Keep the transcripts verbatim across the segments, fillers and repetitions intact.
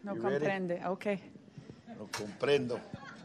No comprende. Okay. No comprendo.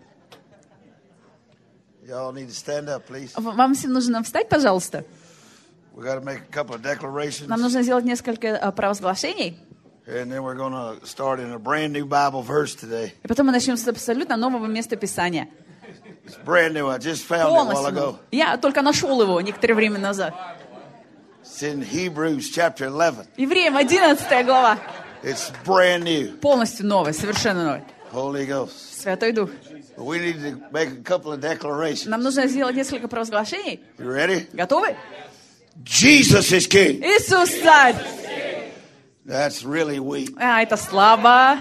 Y'all need to stand up, please. Вам всем нужно встать, пожалуйста. We got to make a couple of declarations. Нам нужно сделать несколько провозглашений. And then we're going to start in a brand new Bible verse today. И потом мы начнем с абсолютно нового места Писания. It's brand new. I just found it a while ago. Я только нашел его некоторое время назад. It's in Hebrews chapter eleven. Евреям одиннадцатая глава. It's brand new. Полностью новый, совершенно новый. Holy Ghost. Святой Дух. We need to make a couple of declarations. Нам нужно сделать несколько провозглашений. You ready? Готовы? Jesus is King. Иисус царь. That's really weak. А, это слабо.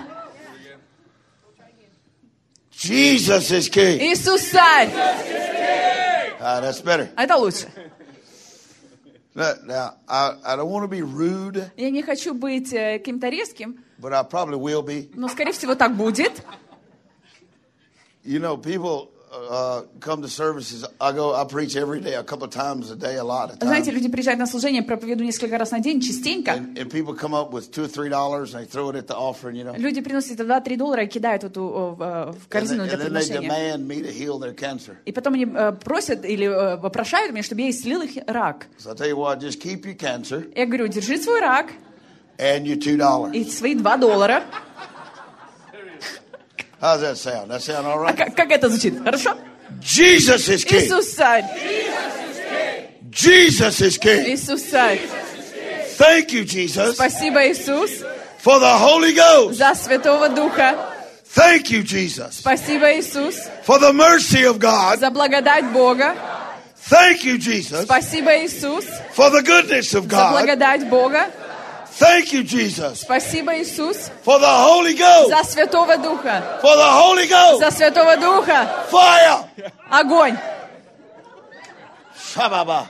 Jesus is King. Иисус царь. Ah, that's better. Это лучше. Now, I, I don't want to be rude. Я не хочу быть э, каким-то резким, but I probably will be. Но, скорее всего, так будет. You know, people uh, come to services. I go, I preach every day, a couple of times a day, a lot of times. Знаете, люди приезжают на служение, проповедую несколько раз на день, частенько. And, and people come up with two or three dollars and they throw it at the offering, you know. Люди приносят два-три доллара и кидают эту в, в корзину and, для and then they приношения. demand me to heal their cancer. И потом они э, просят или э, вопрошают меня, чтобы я исцелил их рак. So I tell you what, just keep your cancer. Я говорю, держи свой рак. And your two dollars. И свои два доллара. How's that sound? That sound all right? А как, как это звучит? Хорошо? Jesus is King. Иисус царь. Jesus is King. Иисус царь. Thank you, Jesus. Спасибо, Иисус. For the Holy Ghost. За Святого Духа. Thank you, Jesus. Спасибо, Иисус. For the mercy of God. За благодать Бога. Thank you, Jesus. Спасибо, Иисус. For the goodness of God. За благодать Бога. Thank you, Jesus. Спасибо, Иисус. For the Holy Ghost. За Святого Духа. For the Holy Ghost. За Святого Духа. Fire. Огонь. Shababa.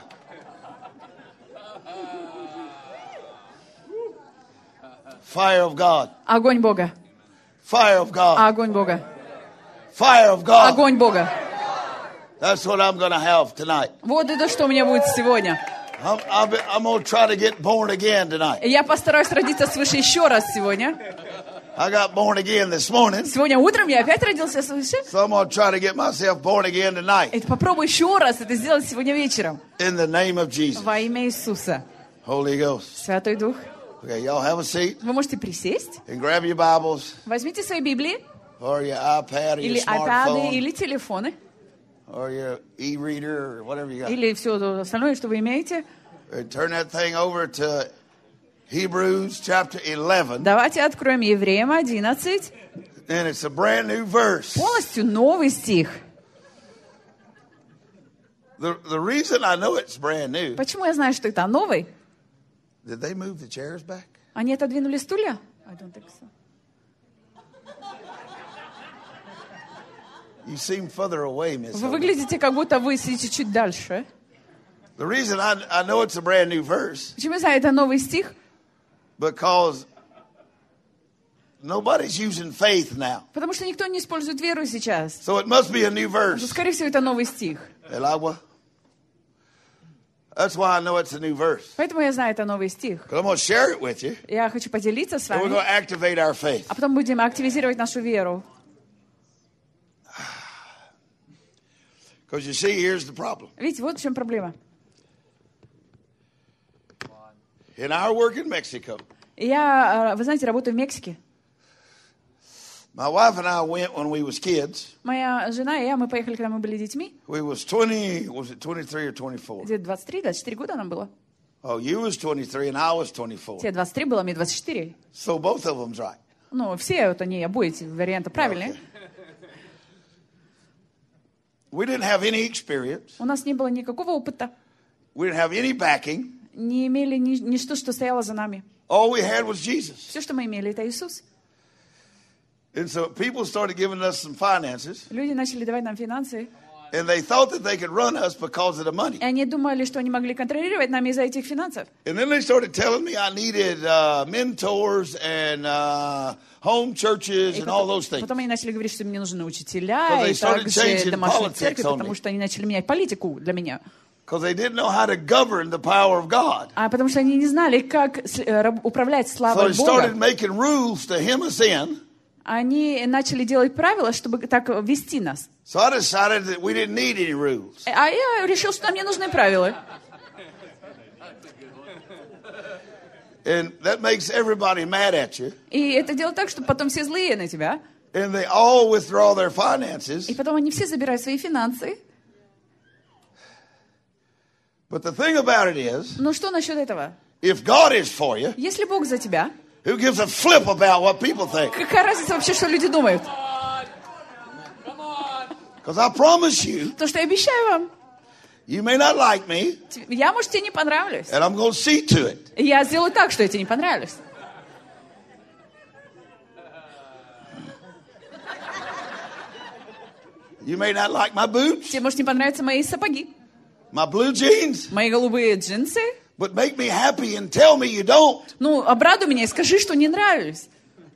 Fire of God. Огонь Бога. Fire of God. Огонь Бога. Fire of God. Огонь Бога. That's what I'm going to have tonight. Вот это что у меня будет сегодня. I'm, I'm, I'm going to try to get born again tonight. Я постараюсь родиться свыше еще раз сегодня. I got born again this morning. Сегодня утром я опять родился свыше. So I'm going to try to get myself born again tonight. И попробую еще раз это сделать сегодня вечером. In the name of Jesus. Во имя Иисуса. Holy Ghost. Святой Дух. Okay, y'all have a seat. Вы можете присесть. And grab your Bibles. Возьмите свои Библии. Or your iPad or или your smartphone. айпады, или телефоны. Or your e-reader or whatever you got. Или все остальное, что вы имеете. And turn that thing over to Hebrews chapter eleven. Давайте откроем Евреям одиннадцать. And it's a brand new verse. Полностью новый стих. The, the reason I know it's brand new. Почему я знаю, что это новый? Did they move the chairs back? Они отодвинули стулья? I don't think so. You seem further away, Miss. Вы выглядите, как будто вы сидите чуть дальше. The reason I, I know it's a brand new verse. Почему я знаю, это новый стих? Because nobody's using faith now. Потому что никто не использует веру сейчас. So it must be a new verse. Скорее всего, это новый стих. Elagua. That's why I know it's a new verse. Поэтому я знаю, это новый стих. I'm going to share it with you. Я хочу поделиться с And we're вами. going to activate our faith. А потом будем активизировать нашу веру. Because you see, here's the problem. Видите, вот в чем проблема. In our work in Mexico, Я, вы знаете, работаю в Мексике. my wife and I went when we was kids. Моя жена и я, мы поехали, когда мы были детьми. We was twenty, was it twenty-three or twenty-four? Где двадцать три, двадцать четыре года нам было. Oh, you was twenty-three and I was twenty-four. Тебе двадцать три было, мне двадцать четыре. So both of them's right. Ну, все вот они, обои эти варианты правильные. Okay. We didn't have any experience. У нас не было никакого опыта. We didn't have any backing. Не имели ни, ничто, что стояло за нами. All we had was Jesus. Все, что мы имели, это Иисус. And so people started giving us some finances. Люди начали давать нам финансы. And they thought that they could run us because of the money. И они думали, что они могли контролировать нами из-за этих финансов. And then they started telling me I needed uh, mentors and uh, home churches and all those things. Потом они начали говорить, что мне нужны учителя и также домашние церкви, потому что они начали менять политику для меня. Because they didn't know how to govern the power of God. А потому что они не знали, как управлять славой So they started Бога. making rules to hem us in. Они начали делать правила, чтобы так вести нас. So I decided that we didn't need any rules. А я решил, что нам не нужны правила. And that makes everybody mad at you. И это делает так, что потом все злые на тебя. And they all withdraw their finances. И потом они все забирают свои финансы. But the thing about it is, Но что насчет этого? if God is for you, Если Бог за тебя, who gives a flip about what people think? какая разница вообще, что люди думают? Because I promise you, То, что я обещаю вам, you may not like me, я, может, тебе не понравлюсь. and I'm going to see to it. Я сделаю так, что я тебе не понравлюсь. You may not like my boots, Тебе, может, не понравятся мои сапоги, my blue jeans, мои голубые джинсы. but make me happy and tell me you don't. Ну, обрадуй меня и скажи, что не нравлюсь.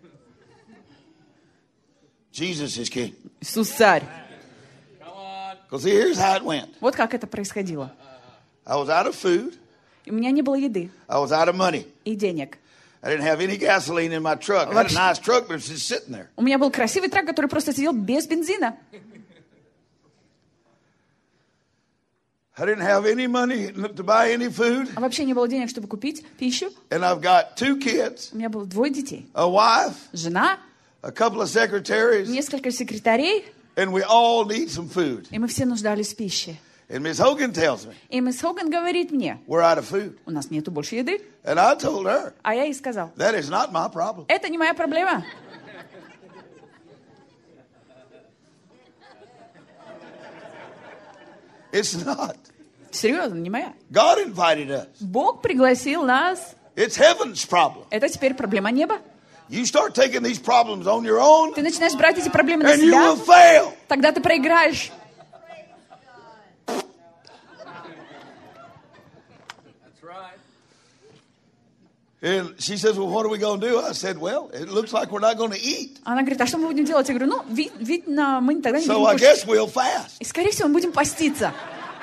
Jesus is king. Иисус царь. Because here's how it went. Вот как это происходило. I was out of food. У меня не было еды I was out of money. и денег. I didn't have any gasoline in my truck. I had a nice truck, but it's just sitting there. У меня был красивый трак, который просто сидел без бензина. I didn't have any money to buy any food. А вообще не было денег, чтобы купить пищу. And I've got two kids, У меня было двое детей. a wife, Жена, a couple of secretaries, несколько секретарей, and we all need some food. и мы все нуждались в пище. And Miss Hogan tells me, И мисс Хоган говорит мне, we're out of food. у нас нету больше еды. And I told her, А я ей сказал, that is not my problem. это не моя проблема. It's not. Серьезно, не моя. God invited us. Бог пригласил нас. It's heaven's problem. Это теперь проблема неба. You start taking these problems on your own, Ты начинаешь брать эти проблемы на and you себя, will fail. тогда ты проиграешь. And she says, well, what are we going to do? I said, well, it looks like we're not going to eat. Она говорит, а что мы будем делать? Я говорю, ну, ви- видно, мы тогда не So будем I guess кушать. we'll fast. И, скорее всего, мы будем поститься.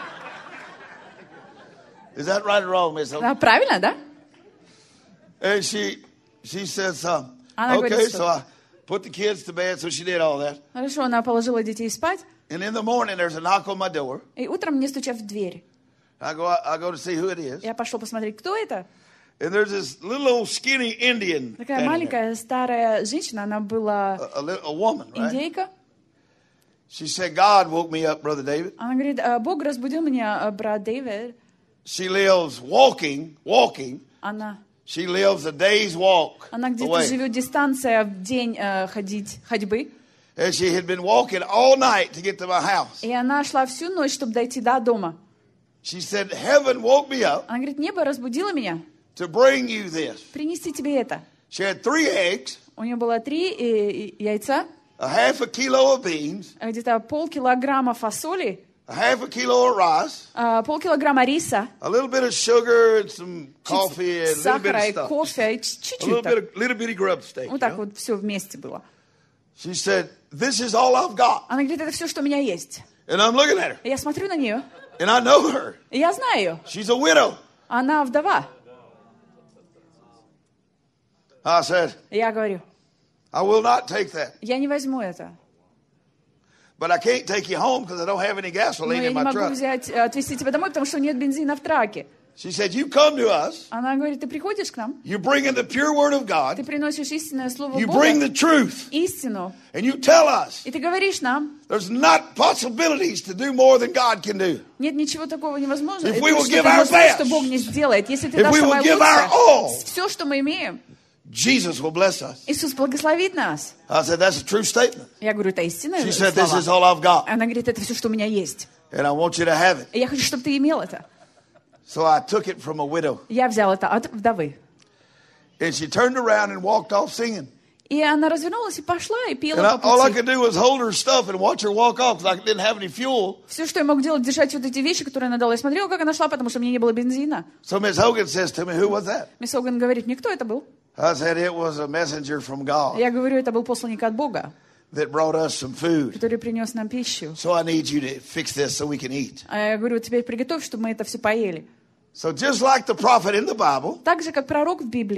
Is that right or wrong, Miss Hogan? А, правильно, да? And she she says, um, Она okay, говорит, so что- I put the kids to bed, so she did all that. Хорошо, она положила детей спать. And in the morning, there's a knock on my door. И утром мне стучат в дверь. I go I go to see who it is. Я пошел посмотреть, кто это. And there's this little old skinny Indian. Такая standing there. маленькая старая женщина, она была A, a, li- a woman, right? индейка. She said, God woke me up, Brother David. Она говорит, «А, Бог разбудил меня, а, брат Дэвид. She lives walking, walking. Она, She lives a day's walk она где-то away. живет дистанция в день э, ходить, ходьбы. And she had been walking all night to get to my house. И она шла всю ночь, чтобы дойти до дома. She said, heaven woke me up Она говорит, небо разбудило меня to bring you this. принести тебе это. She had three eggs, У нее было три э, э, яйца, a half a kilo of beans, где-то полкилограмма фасоли, a half a kilo of rice, э, полкилограмма риса, a little bit of sugar and some coffee and a little bit сахара of и stuff. кофе, и A чуть-чуть little bit так. of little bitty grub steak. Вот you так know? вот все вместе было. She said, this is all I've got. Она говорит, это все, что у меня есть. And I'm looking at her. И я смотрю на нее, And I know her. и я знаю ее. She's a widow. Она вдова. I said, И я говорю, I will not take that. я не возьму это. But I can't take you home because I don't have any Но gasoline я in не my могу truck. взять, э, отвезти тебя домой, потому что нет бензина в траке. She said, you come to us. Она говорит, ты приходишь к нам, You bring in the pure word of ты God. приносишь истинное слово You bring Бога, the truth. истину, And you tell us и ты говоришь нам, there's not possibilities to do more than God can do. нет ничего такого невозможного. If Это we will что-то give our невозможно, best, что Бог не сделает. Если ты if дашь we will самое give our all, лучшее, все, что мы имеем, Jesus will bless us. Иисус благословит нас. I said, that's a true statement. Я говорю, это истинное She said, this is слово. all I've got. Она говорит, это все, что у меня есть. And I want you to have it. И я хочу, чтобы ты имел это. So I took it from a widow. Я взял это от вдовы. And she turned around and walked off singing. И она развернулась и пошла, и And пела I, по all I пути. could do was hold her stuff and watch her walk off because I didn't have any fuel. Все, что я мог делать, держать вот эти вещи, которые она дала. Я смотрела, как она шла, потому что у меня не было бензина. So Miss Hogan says to me, who was that? Мисс Оган говорит, мне кто это был? I said, it was a messenger from God Я говорю, это был посланник от Бога, that brought us some food. который принес нам пищу. So I need you to fix this so we can eat. А я говорю, теперь приготовь, чтобы мы это все поели. So just like the prophet in the Bible, Так же, как пророк в Библии,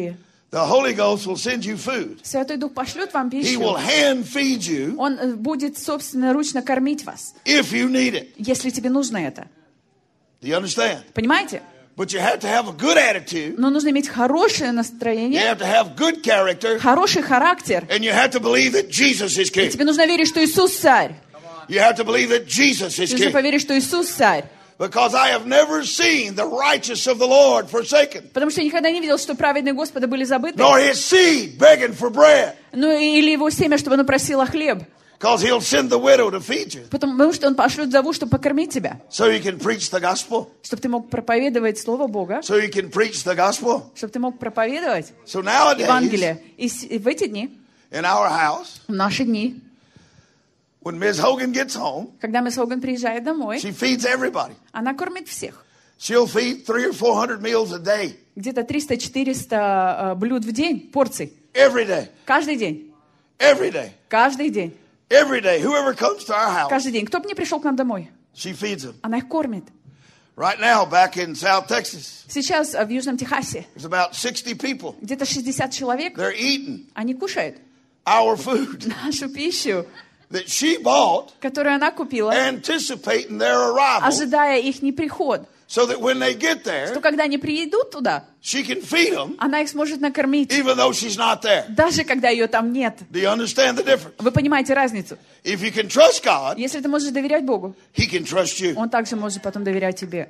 The Holy Ghost will send you food. Святой Дух пошлет вам He пищу. will hand feed you Он э, будет собственноручно кормить вас, if you need it. если тебе нужно это. Do you understand? Понимаете? But you have to have a good attitude. Но нужно иметь хорошее You настроение, have to have good character. хороший характер. And you have to believe that Jesus is И king. тебе нужно верить, что Иисус царь. You have to believe that Jesus is Нужно king. поверить, что Иисус царь. Because I have never seen the righteous of the Lord forsaken, Потому что я никогда не видел, что праведные Господа были забыты. nor his seed begging for bread. Ну или его семя, чтобы оно просило хлеб. Because he'll send the widow to feed you. Потому что он пошлет вдову, чтобы покормить тебя. So you can preach the gospel. Чтобы ты мог проповедовать Слово Бога. So you can preach the gospel. Чтобы ты мог проповедовать So nowadays, Евангелие. И с- и в эти дни, in our house, в наши дни, when Miz Hogan gets home, когда мисс Хоган приезжает домой, she feeds everybody. она кормит всех. She'll feed three or four hundred meals a day, Где-то триста-четыреста э, блюд в день, порций. every day, Каждый день. every day, Каждый день. every day. Whoever comes to our house, Каждый день. Кто бы ни пришел к нам домой, she feeds them. она их кормит. Right now, back in South Texas, Сейчас э, в Южном Техасе there's about sixty people. где-то шестьдесят человек, They're eating они кушают our food нашу пищу, that she bought, которую она купила, anticipating their arrival, ожидая их неприход. so that when they get Что there, когда они приедут туда, she can feed them, она их сможет накормить, even though she's not there. даже когда ее там нет. Do you understand the difference? Вы понимаете разницу? If you can trust God, Если ты можешь доверять Богу, He can trust you. Он также может потом доверять тебе.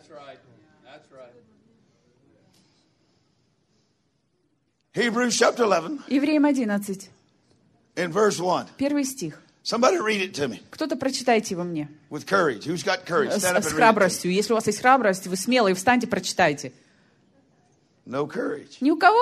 Hebrews chapter eleven, Евреям одиннадцать, in verse one. первый стих. Somebody read it to me Кто-то прочитайте его мне. with courage. Who's got courage? С, Stand up с and read it. храбростью. Если у вас есть храбрость, вы смелые, встаньте, прочитайте. No courage. Ни у кого?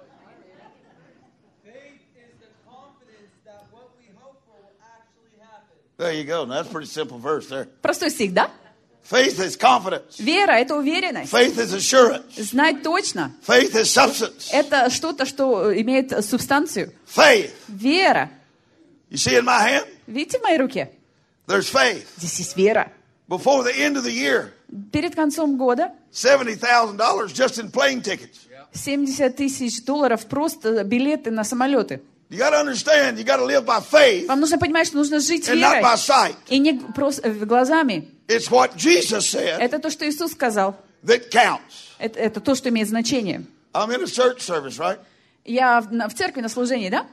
There you go. Now, that's a pretty simple verse there. Простой стих, да? Faith is confidence. Вера — это уверенность. Faith is assurance. Знать точно. Faith is substance. Это что-то, что имеет субстанцию. Faith. Вера. You see in my hand? Видите в моей руке? There's faith. Здесь есть вера. Before the end of the year, Перед концом года seventy thousand dollars just in plane tickets. семьдесят тысяч долларов просто билеты на самолеты. You got to understand, you got to live by faith Вам нужно понимать, что нужно жить and not верой. by sight. И не просто э, глазами. It's what Jesus said Это то, что Иисус сказал. that counts. Это, это то, что имеет значение. I'm in a church service, right? Я в, на- в церкви на служении, да?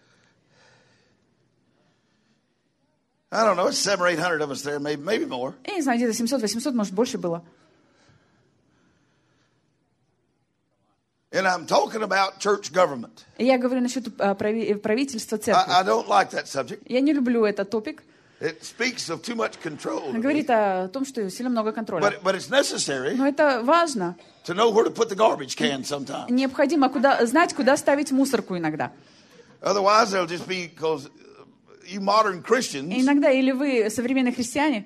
I don't know, it's seven or eight hundred of us there, maybe, maybe more. Я не знаю, где-то семьсот-восемьсот, может, больше было. And I'm talking about church government. И я говорю насчет э, прави- правительства церкви. I, I don't like that subject. Я не люблю этот топик. It speaks of too much control. Он говорит о том, что сильно много контроля. But, but it's necessary Но это важно. to know where to put the garbage can sometimes. Необходимо куда, знать, куда ставить мусорку иногда. Otherwise, there'll just be, because you modern И Christians иногда, или вы, современные христиане,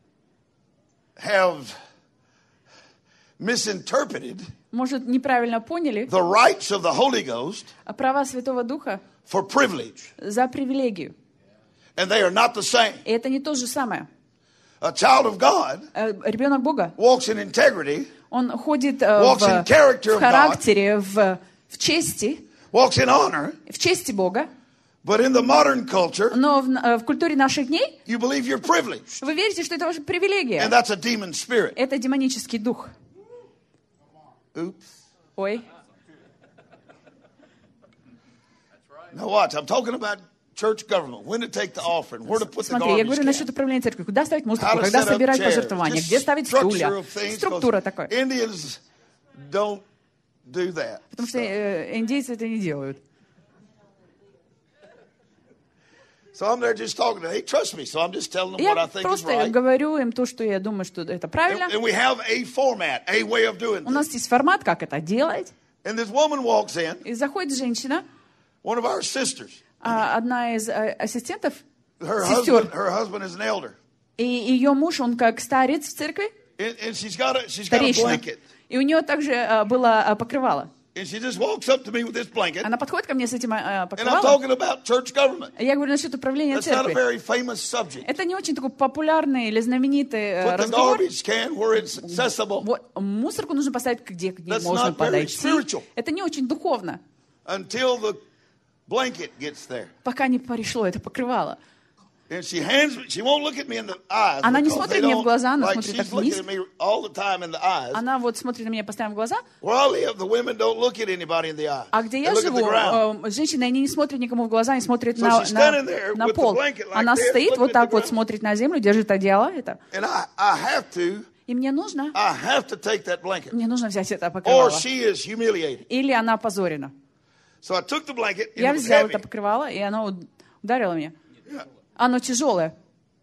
have misinterpreted может, неправильно поняли the rights of the Holy Ghost права Святого Духа for privilege. за привилегию. And they are not the same. И это не то же самое. A child of God Э, Ребенок Бога, walks in integrity, он ходит э, Walks в, in character в of характере, в, в чести, walks in honor, в чести Бога, but in the modern culture, но в, э, в культуре наших дней you believe you're privileged. вы верите, что это ваша привилегия. And that's a demon spirit. Это демонический дух. Oops. Ой. Now watch, I'm talking about church government, when to take the offering, where to put the Смотри, я говорю garbage насчет can, управления церковью. Куда ставить how музыку, to когда set up собирать chairs, пожертвования, где just ставить structure стулья. of things, Структура 'cause такая. Indians don't do that. Потому что э, индейцы это не делают. So I'm there just talking to them. Hey, trust me. So I'm just telling them what I Я think is просто right. говорю им то, что я думаю, что это правильно. And, and we have a format, a way of doing У this. нас есть формат, как это делать. And this woman walks in, И заходит женщина, one of our sisters. а, одна из э, ассистентов, Her сестер, husband, her husband is an elder. и ее муж, он как старец в церкви, And, and she's got a she's got a старейшина. blanket. И у нее также э, было э, покрывало. And she just walks up to me with this blanket. Она подходит ко мне с этим э, And I'm покрывалом. talking about church government. Я говорю насчет управления That's not a церкви. very famous subject. Это не очень такой популярный или знаменитый э, Put the разговор. garbage can where it's accessible. Вот, мусорку нужно поставить, где к ней That's можно not very подойти. spiritual. Это не очень духовно. until the blanket gets there. Пока не пришло это покрывало. And she hands me, she won't look at me in the eyes. Она не смотрит мне в глаза, она like смотрит так she's looking вниз. at me all the time in the eyes. Она вот смотрит на меня постоянно в глаза. Where I live, the women don't look at anybody in the eyes. А где They я look at the ground. живу, женщины, они не смотрят никому в глаза, они смотрят So на, she's на, standing there на with the пол. blanket like Она this, стоит looking вот at так the вот, ground. смотрит на землю, держит одеяло. Это. And I, I have to, И мне нужно, I have to take that blanket. мне нужно взять это Or покрывало. she is humiliated. Или она опозорена. So I took the blanket and Я it was взяла heavy. это покрывало, и оно ударило меня. Yeah. Оно тяжелое.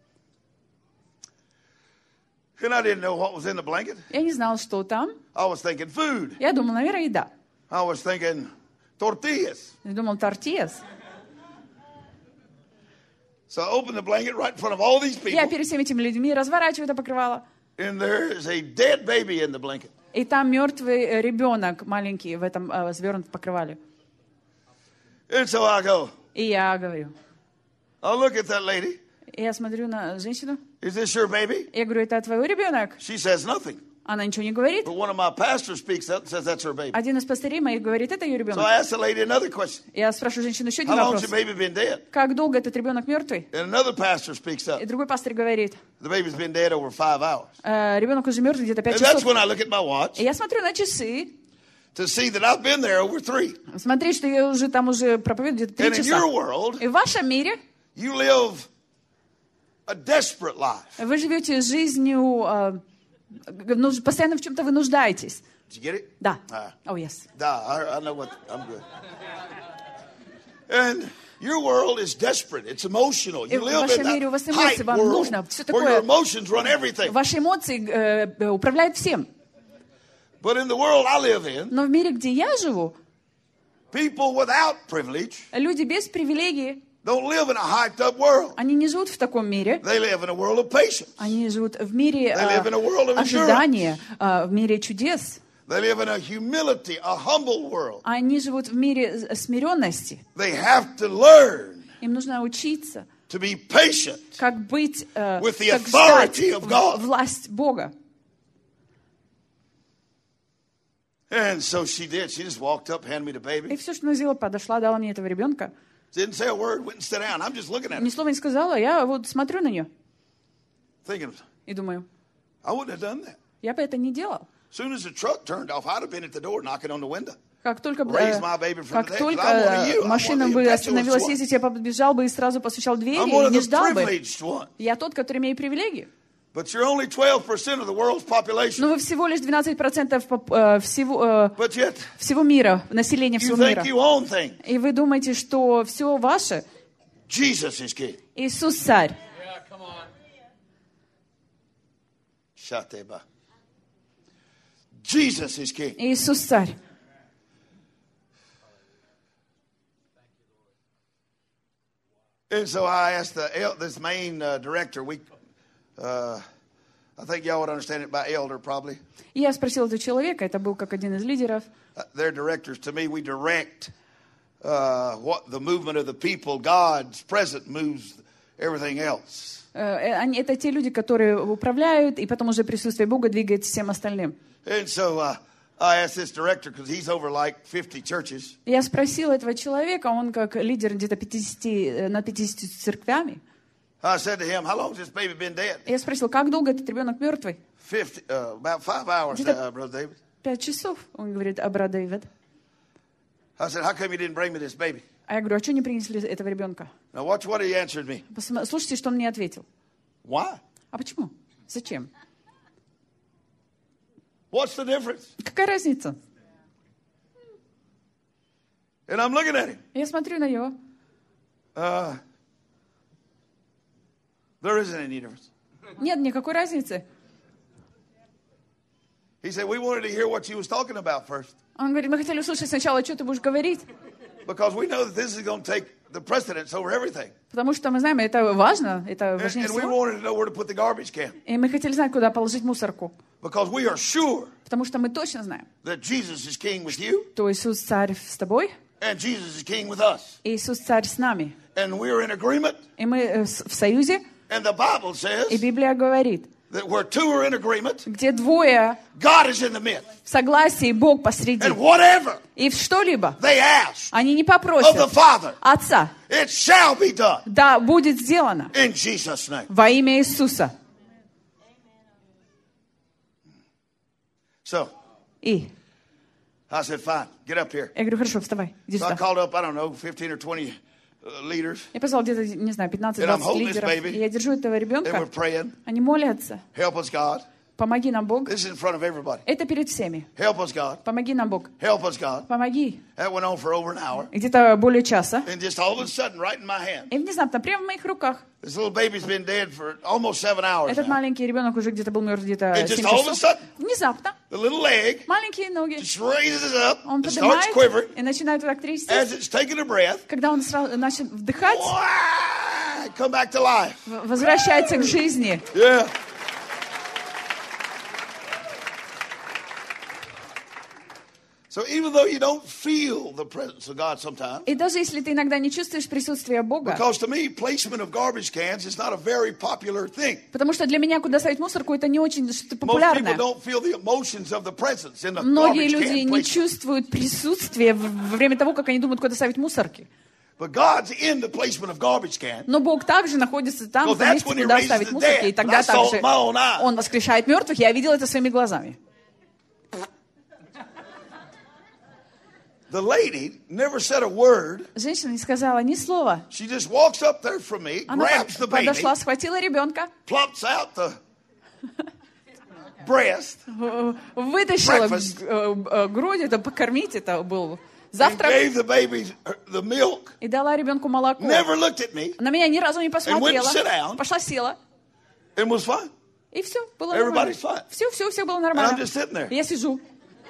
And I didn't know what was in the blanket. Я не знала, что там. I was thinking food. Я думала, наверное, еда. I was thinking tortillas. Я думала, тортильяс. So I opened the blanket right in front of all these Я people. перед всеми этими людьми разворачиваю это покрывало. And there is a dead baby in the blanket. И там мертвый ребенок маленький в этом э, свернутом покрывале. And so I go, И я говорю, I look at that lady. и я смотрю на женщину. Is this your baby? Я говорю, это твой ребенок? She says nothing. Она ничего не говорит. But one of my pastors speaks up and says that's her baby. Один из пастырей моих говорит, это ее So ребенок. I asked the lady another question. Я спрашиваю женщину еще How один long's вопрос. your baby been dead? Как долго этот ребенок мертвый? And another pastor speaks up. И другой пастырь говорит, The baby's been dead over five hours. «Э, ребенок уже мертвый где-то пять And that's часов. when I look at my watch И я смотрю на часы, to see that I've been there over three. смотреть, что я уже там уже проповедую где-то And три in часа. your world, И в вашем мире you live a desperate life. вы живете жизнью, э, ну, постоянно в чем-то вы нуждаетесь. Did you get it? Да. Ah. Oh, yes. Da, I, I know what, I'm good. And your world is desperate. It's emotional. You В live вашем in мире у вас that эмоции, hype вам world нужно все where your такое. emotions run everything. Ваши эмоции э, э, управляют всем. But in the world I live in, Но в мире, где я живу, people without privilege люди без привилегий, don't live in a hyped up world. они не живут в таком мире. They live in a world of patience. Они живут в мире They live in a world э, of ожидания, э, в мире чудес. They live in a humility, a humble world. Они живут в мире смиренности. They have to learn Им нужно учиться, to be patient как быть, э, with the как ждать authority of God. власть Бога. And so she did. She just walked up, handed me the И baby. все, что она сделала, подошла, дала мне этого ребенка. Didn't say a word, went and sat down. I'm just looking at Ни her, слова не сказала, я вот смотрю на нее thinking, и думаю, I wouldn't have done that. я бы это не делал. As soon as the truck turned off, I'd have been at the door knocking on the window. Как только, Raise э, my baby from как the dead, 'cause только I'm one of you. э, I'm машина one of the бы impetuous остановилась one. ездить, я побежал бы и сразу постучал в дверь I'm one и of не the ждал бы. privileged ones. Я тот, который имеет привилегии. But you're only twelve percent of the world's population. Но вы всего лишь двенадцать процентов поп- э, всего, э, But yet, всего мира, населения you всего think мира. you own things. И вы думаете, что все ваше? Jesus is king. Иисус царь. Shateba. Jesus is king. Иисус царь. And so I asked the el- this main uh, director. We, uh, I think y'all would understand it by elder probably. И я спросила этого человека, это был как один из лидеров. Uh, they're directors to me. We direct uh, what the movement of the people. God's presence moves everything else. Э, они- Это те люди, которые управляют, и потом уже присутствие Бога двигает всем остальным. And so uh, I asked this director because he's over like fifty churches. Я спросила этого человека, он как лидер где-то пятидесяти, э, над пятидесятью церквями. I said to him, "How long has this baby been dead?" Я спросила, как долго этот ребенок мертвый? Fifty, uh, about five hours, uh, brother David. Пять часов, он говорит, а брат Дэвид. I said, "How come you didn't bring me this baby?" А я говорю, а что не принесли этого ребенка? Now watch what he answered me. Посма- Слушайте, что он мне ответил. Why? А почему? Зачем? What's the difference? Какая разница? And I'm looking at him. Я смотрю на него. Uh, there isn't any difference. Нет никакой разницы. He said, "We wanted to hear what you was talking about first, Он говорит, мы хотели услышать сначала, что ты будешь говорить, because we know that this is going to take the precedence over everything, потому что мы знаем, это важно, это and, важнее and we всего. wanted to know where to put the garbage can, И мы хотели знать, куда положить мусорку, because we are sure потому что мы точно знаем, that Jesus is king with you, что Иисус царь с тобой, and Jesus is king with us, и Иисус царь с нами. and we're in agreement. И мы э, с- в союзе, And the Bible и says Библия говорит, that where two are in agreement, где двое God is in the midst. в согласии, Бог посреди. And whatever И что-либо they ask они не of the попросят Father, Отца, it shall be done да будет сделано in Jesus' name. во имя Иисуса. So, И I said, fine, get up here. я говорю, хорошо, вставай, иди So I сюда. called up, I don't know, fifteen or twenty uh, leaders. Я позвал где-то, не знаю, And I'm пятнадцать-двадцать holding this лидеров. baby. И я держу этого They were ребенка. praying, Они молятся. help us, God. Помоги нам, Бог. This is in front of everybody. Это перед всеми. Help us, God. Помоги нам, Бог. Help us, God. Помоги. That went on for over an hour. Где-то более часа. And just all of a sudden, right in my hand, И внезапно, прямо в моих руках, this little baby's been dead for almost seven hours этот now. маленький ребенок уже где-то был мертв где-то And just семь all of a часов. sudden, Внезапно the little leg маленькие ноги. just raises up Он and starts поднимает quivering и начинает вот так трястись. as it's taking a breath. Когда он сразу начал вдыхать, Why? Come back to life. в- возвращается к жизни. Yeah. So even though you don't feel the presence of God sometimes, И даже если ты иногда не чувствуешь присутствие Бога, because to me, placement of garbage cans is not a very popular thing. потому что для меня, куда ставить мусорку, это не очень что-то Most people популярное. don't feel the emotions of the presence in the Многие garbage люди can не placement. чувствуют присутствия в- во время того, как они думают, куда ставить мусорки. But God's in the placement of garbage can. Но Бог также находится там, Well, в that's месте, when he куда raises ставить the мусорки. dead. И тогда I saw также it with my own eyes. Он воскрешает мертвых. Я видела это своими глазами. The lady never said a word. Женщина не сказала ни слова. She just walks up there from me, Она grabs the baby, подошла, схватила ребенка, plumps out the breast, вытащила Breakfast. э, э, грудь, это покормить, это был and завтрак, gave the baby the milk. и дала ребенку молоко. Never looked at me На меня ни разу не And went to sit посмотрела. down. Пошла, села. and was fine. И все, было нормально. Everybody's fine. Все, все, все было And I'm нормально. just sitting there. Я сижу.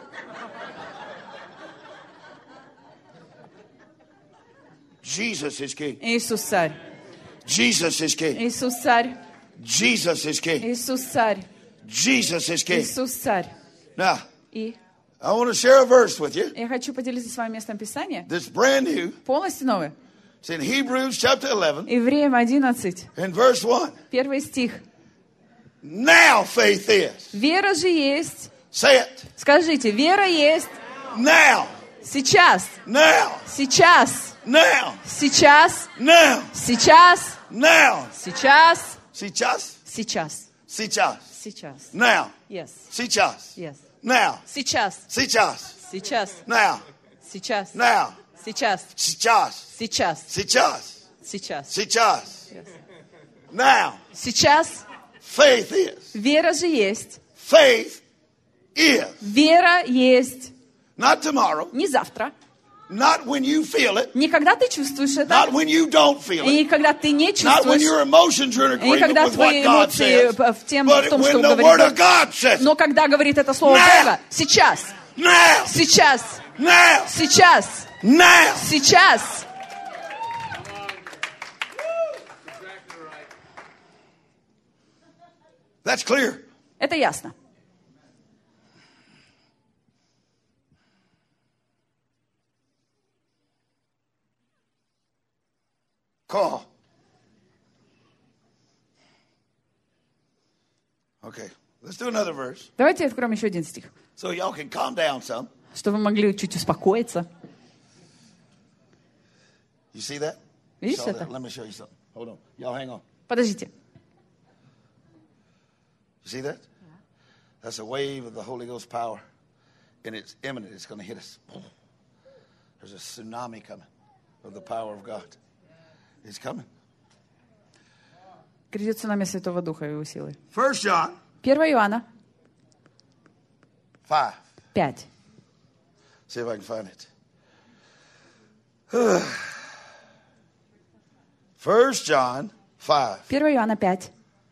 Jesus is king. Иисус царь. Jesus is king. Иисус царь. Jesus is king. Иисус царь. Jesus is king. Иисус царь. Now, И I want to share a verse with you. я хочу поделиться с вами местом Писания. That's brand new. Полностью новое. It's in Hebrews chapter eleven Евреям одиннадцать, and verse one. первый стих. Now faith is. Вера же есть. Say it. Скажите, вера есть. Now. Сейчас. Now. Сейчас. Now. Сейчас. Now. Сейчас. Now. Сейчас. Сейчас. Сейчас. Сейчас. Сейчас. Now. Yes. Сейчас. Yes. Now. Сейчас. Сейчас. Сейчас. Now. Сейчас. Now. Сейчас. Сейчас. Сейчас. Сейчас. Сейчас. Сейчас. Yes. Now. Сейчас. Faith is. Вера же есть. Faith is. Вера есть. Not tomorrow. Не завтра. Not when you feel it. Не когда ты чувствуешь это. Not when you don't feel И it. не когда ты не Not when чувствуешь. your emotions are in И не agreement когда with what твои God эмоции says. в тем, But в том, when что the говорит Word of Бог. God says. Но когда говорит это слово Now. Бога, сейчас, Now. сейчас, Now. сейчас, Now. сейчас. That's clear. Это ясно. Call. Okay. Let's do another verse. Давайте откроем еще один стих, So y'all can calm down some. чтобы вы могли чуть успокоиться. You see that? Видишь Saw это? that? Let me show you something. Hold on. Y'all hang on. Подождите. You see that? That's a wave of the Holy Ghost power. And it's imminent. It's going to hit us. There's a tsunami coming of the power of God. It's coming. Грядет цунами Святого Духа и его силы. First John первое Иоанна five. пять. See if I can find it. First John five. первое Иоанна пять.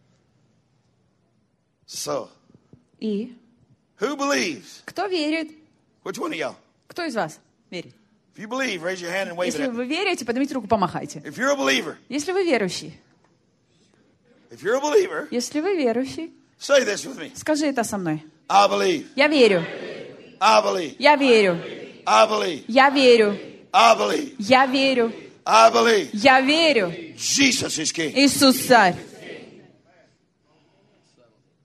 So, И who believes? кто верит? Which one of y'all? Кто из вас верит? If you believe, raise your hand and wave it Если at me. вы верите, поднимите руку, помахайте. If you're a believer, Если вы верующий, if you're a believer, если вы верующий, say this with me. скажи это со мной. I believe. Я верю. I believe. Я верю. I believe. Я верю. I believe. Я верю. I believe. Я верю. Jesus is king. Иисус царь.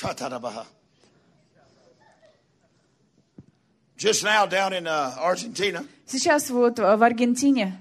Just now down in uh, Argentina. Сейчас вот в Аргентине.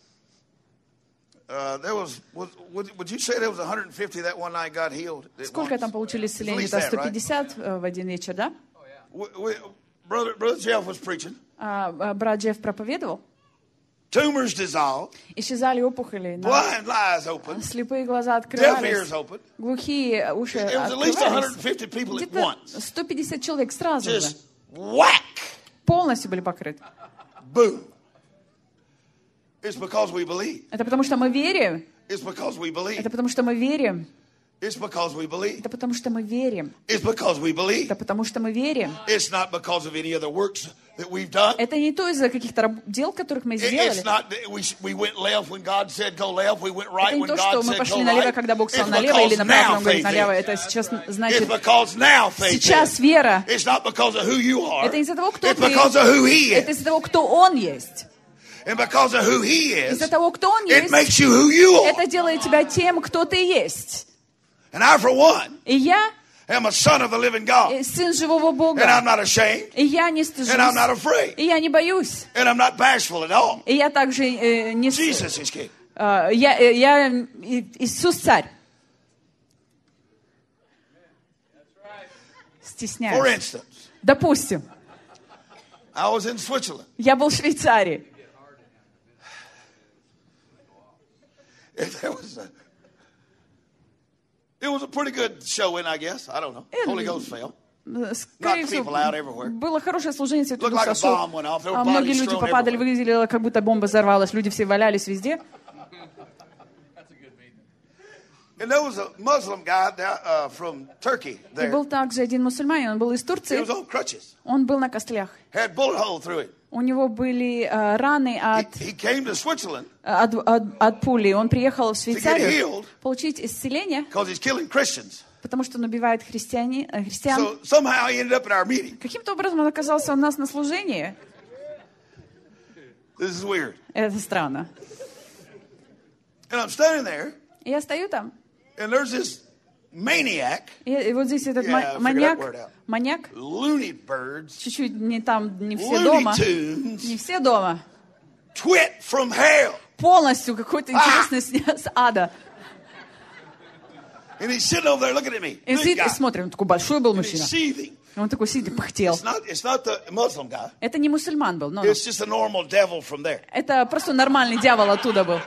Uh, there was, was, would you say there was one hundred fifty that one night got healed? Сколько там получили исцеления? Это сто пятьдесят в один вечер, да? Brother, brother Jeff was preaching. А, брат Джефф проповедовал. Tumors dissolved. Исчезали опухоли. Blind eyes open. Слепые глаза открывались. Deaf ears open. Глухие уши It was at least one hundred fifty people at once. сто пятьдесят человек сразу же. Whack. Полностью были покрыты. Boom. It's because we believe. Это потому что мы верим. It's because we believe. Это потому что мы верим. It's because we believe. Это потому что мы верим. It's because we believe. Это потому что мы верим. It's not because of any other works that we've done. Это не то из-за каких-то дел, которых мы сделали. It's not that we we went left when God said go left, we went right when God said go right. Это не то, что мы пошли налево, когда Бог сказал налево, или направо, он говорит налево. Это сейчас значит сейчас вера. It's not because of who you are. Это из-за того, кто ты. Это из-за того, кто Он есть. And because of who he is, из-за того, кто Он есть, it makes you who you are. Это делает тебя тем, кто ты есть. And I, for one, И я am a son of the living God. Сын живого Бога. And I'm not ashamed. И я не стыжусь. And I'm not afraid. И я не боюсь. And I'm not bashful at all. И я также э, не... Jesus is king. Uh, я, я, Иисус царь. Стесняюсь. For instance, допустим, I was in Switzerland. Я был в Швейцарии. If there was a, it was a pretty good showing, I guess. I don't know. Holy Ghost fell. Скорее всего, было хорошее служение, Святой Дух сошел. А многие люди попадали, выглядело, как будто бомба взорвалась. Люди все валялись везде. And there was a Muslim guy uh, from Turkey there. И был также один мусульманин, он был из Турции. He was on crutches. Он был на костылях. Had bullet hole through it. У него были uh, раны от, he, he came to Switzerland от, от, от пули. Он приехал в Швейцарию получить исцеление, he's killing Christians. Потому что он убивает христиане, христиан. So, somehow he ended up at our meeting. Каким-то образом он оказался у нас на служении. This is weird. Это странно. And I'm standing there. И я стою там. And there's this maniac. И, и вот здесь этот yeah, маньяк, маньяк. Looney birds. Чуть-чуть не там, не все Looney дома. Tunes, не все дома. Twit from hell. Полностью какой-то интересный ah! с ада. And he's sitting over there looking at me. И сидит и смотрит, он такой большой был мужчина. Он такой сидит и пыхтел. It's not, it's not the Muslim guy. Это не мусульман был, но it's just a normal devil from there. Это просто нормальный дьявол оттуда был.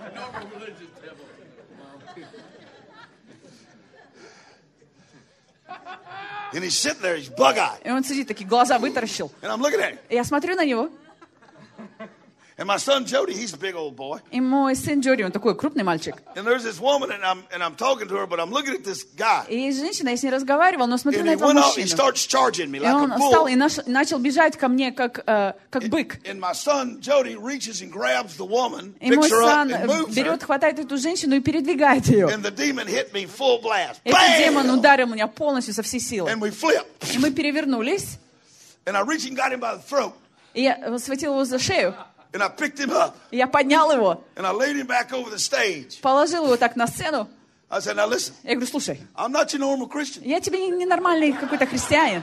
And he's sitting there, he's bug-eyed. И он сидит, такие глаза вытаращил. And I'm looking at him. И я смотрю на него. And my son Jody, he's a big old boy. И мой сын Джоди, он такой крупный мальчик. And there's this woman, and I'm and I'm talking to her, but I'm looking at this guy. И есть женщина, я с ней разговаривал, но смотрю and на этого mужчину. He starts charging me и like он a bull. встал и наш, начал бежать ко мне, как, э, как and, бык. And my son Jody reaches and grabs the woman, и мой picks her сын up and moves берет, her. хватает эту женщину и передвигает ее. And the demon hit me full blast. Этот демон ударил меня полностью со всей силы. And we flipped. И мы перевернулись. And I reached and got him by the throat. И я схватил его за шею. And I picked him up. Я поднял его. And I laid him back over the stage. Положил его так на сцену. I said, now listen. Я говорю, слушай. I'm not your normal Christian. Я тебе не нормальный какой-то христианин.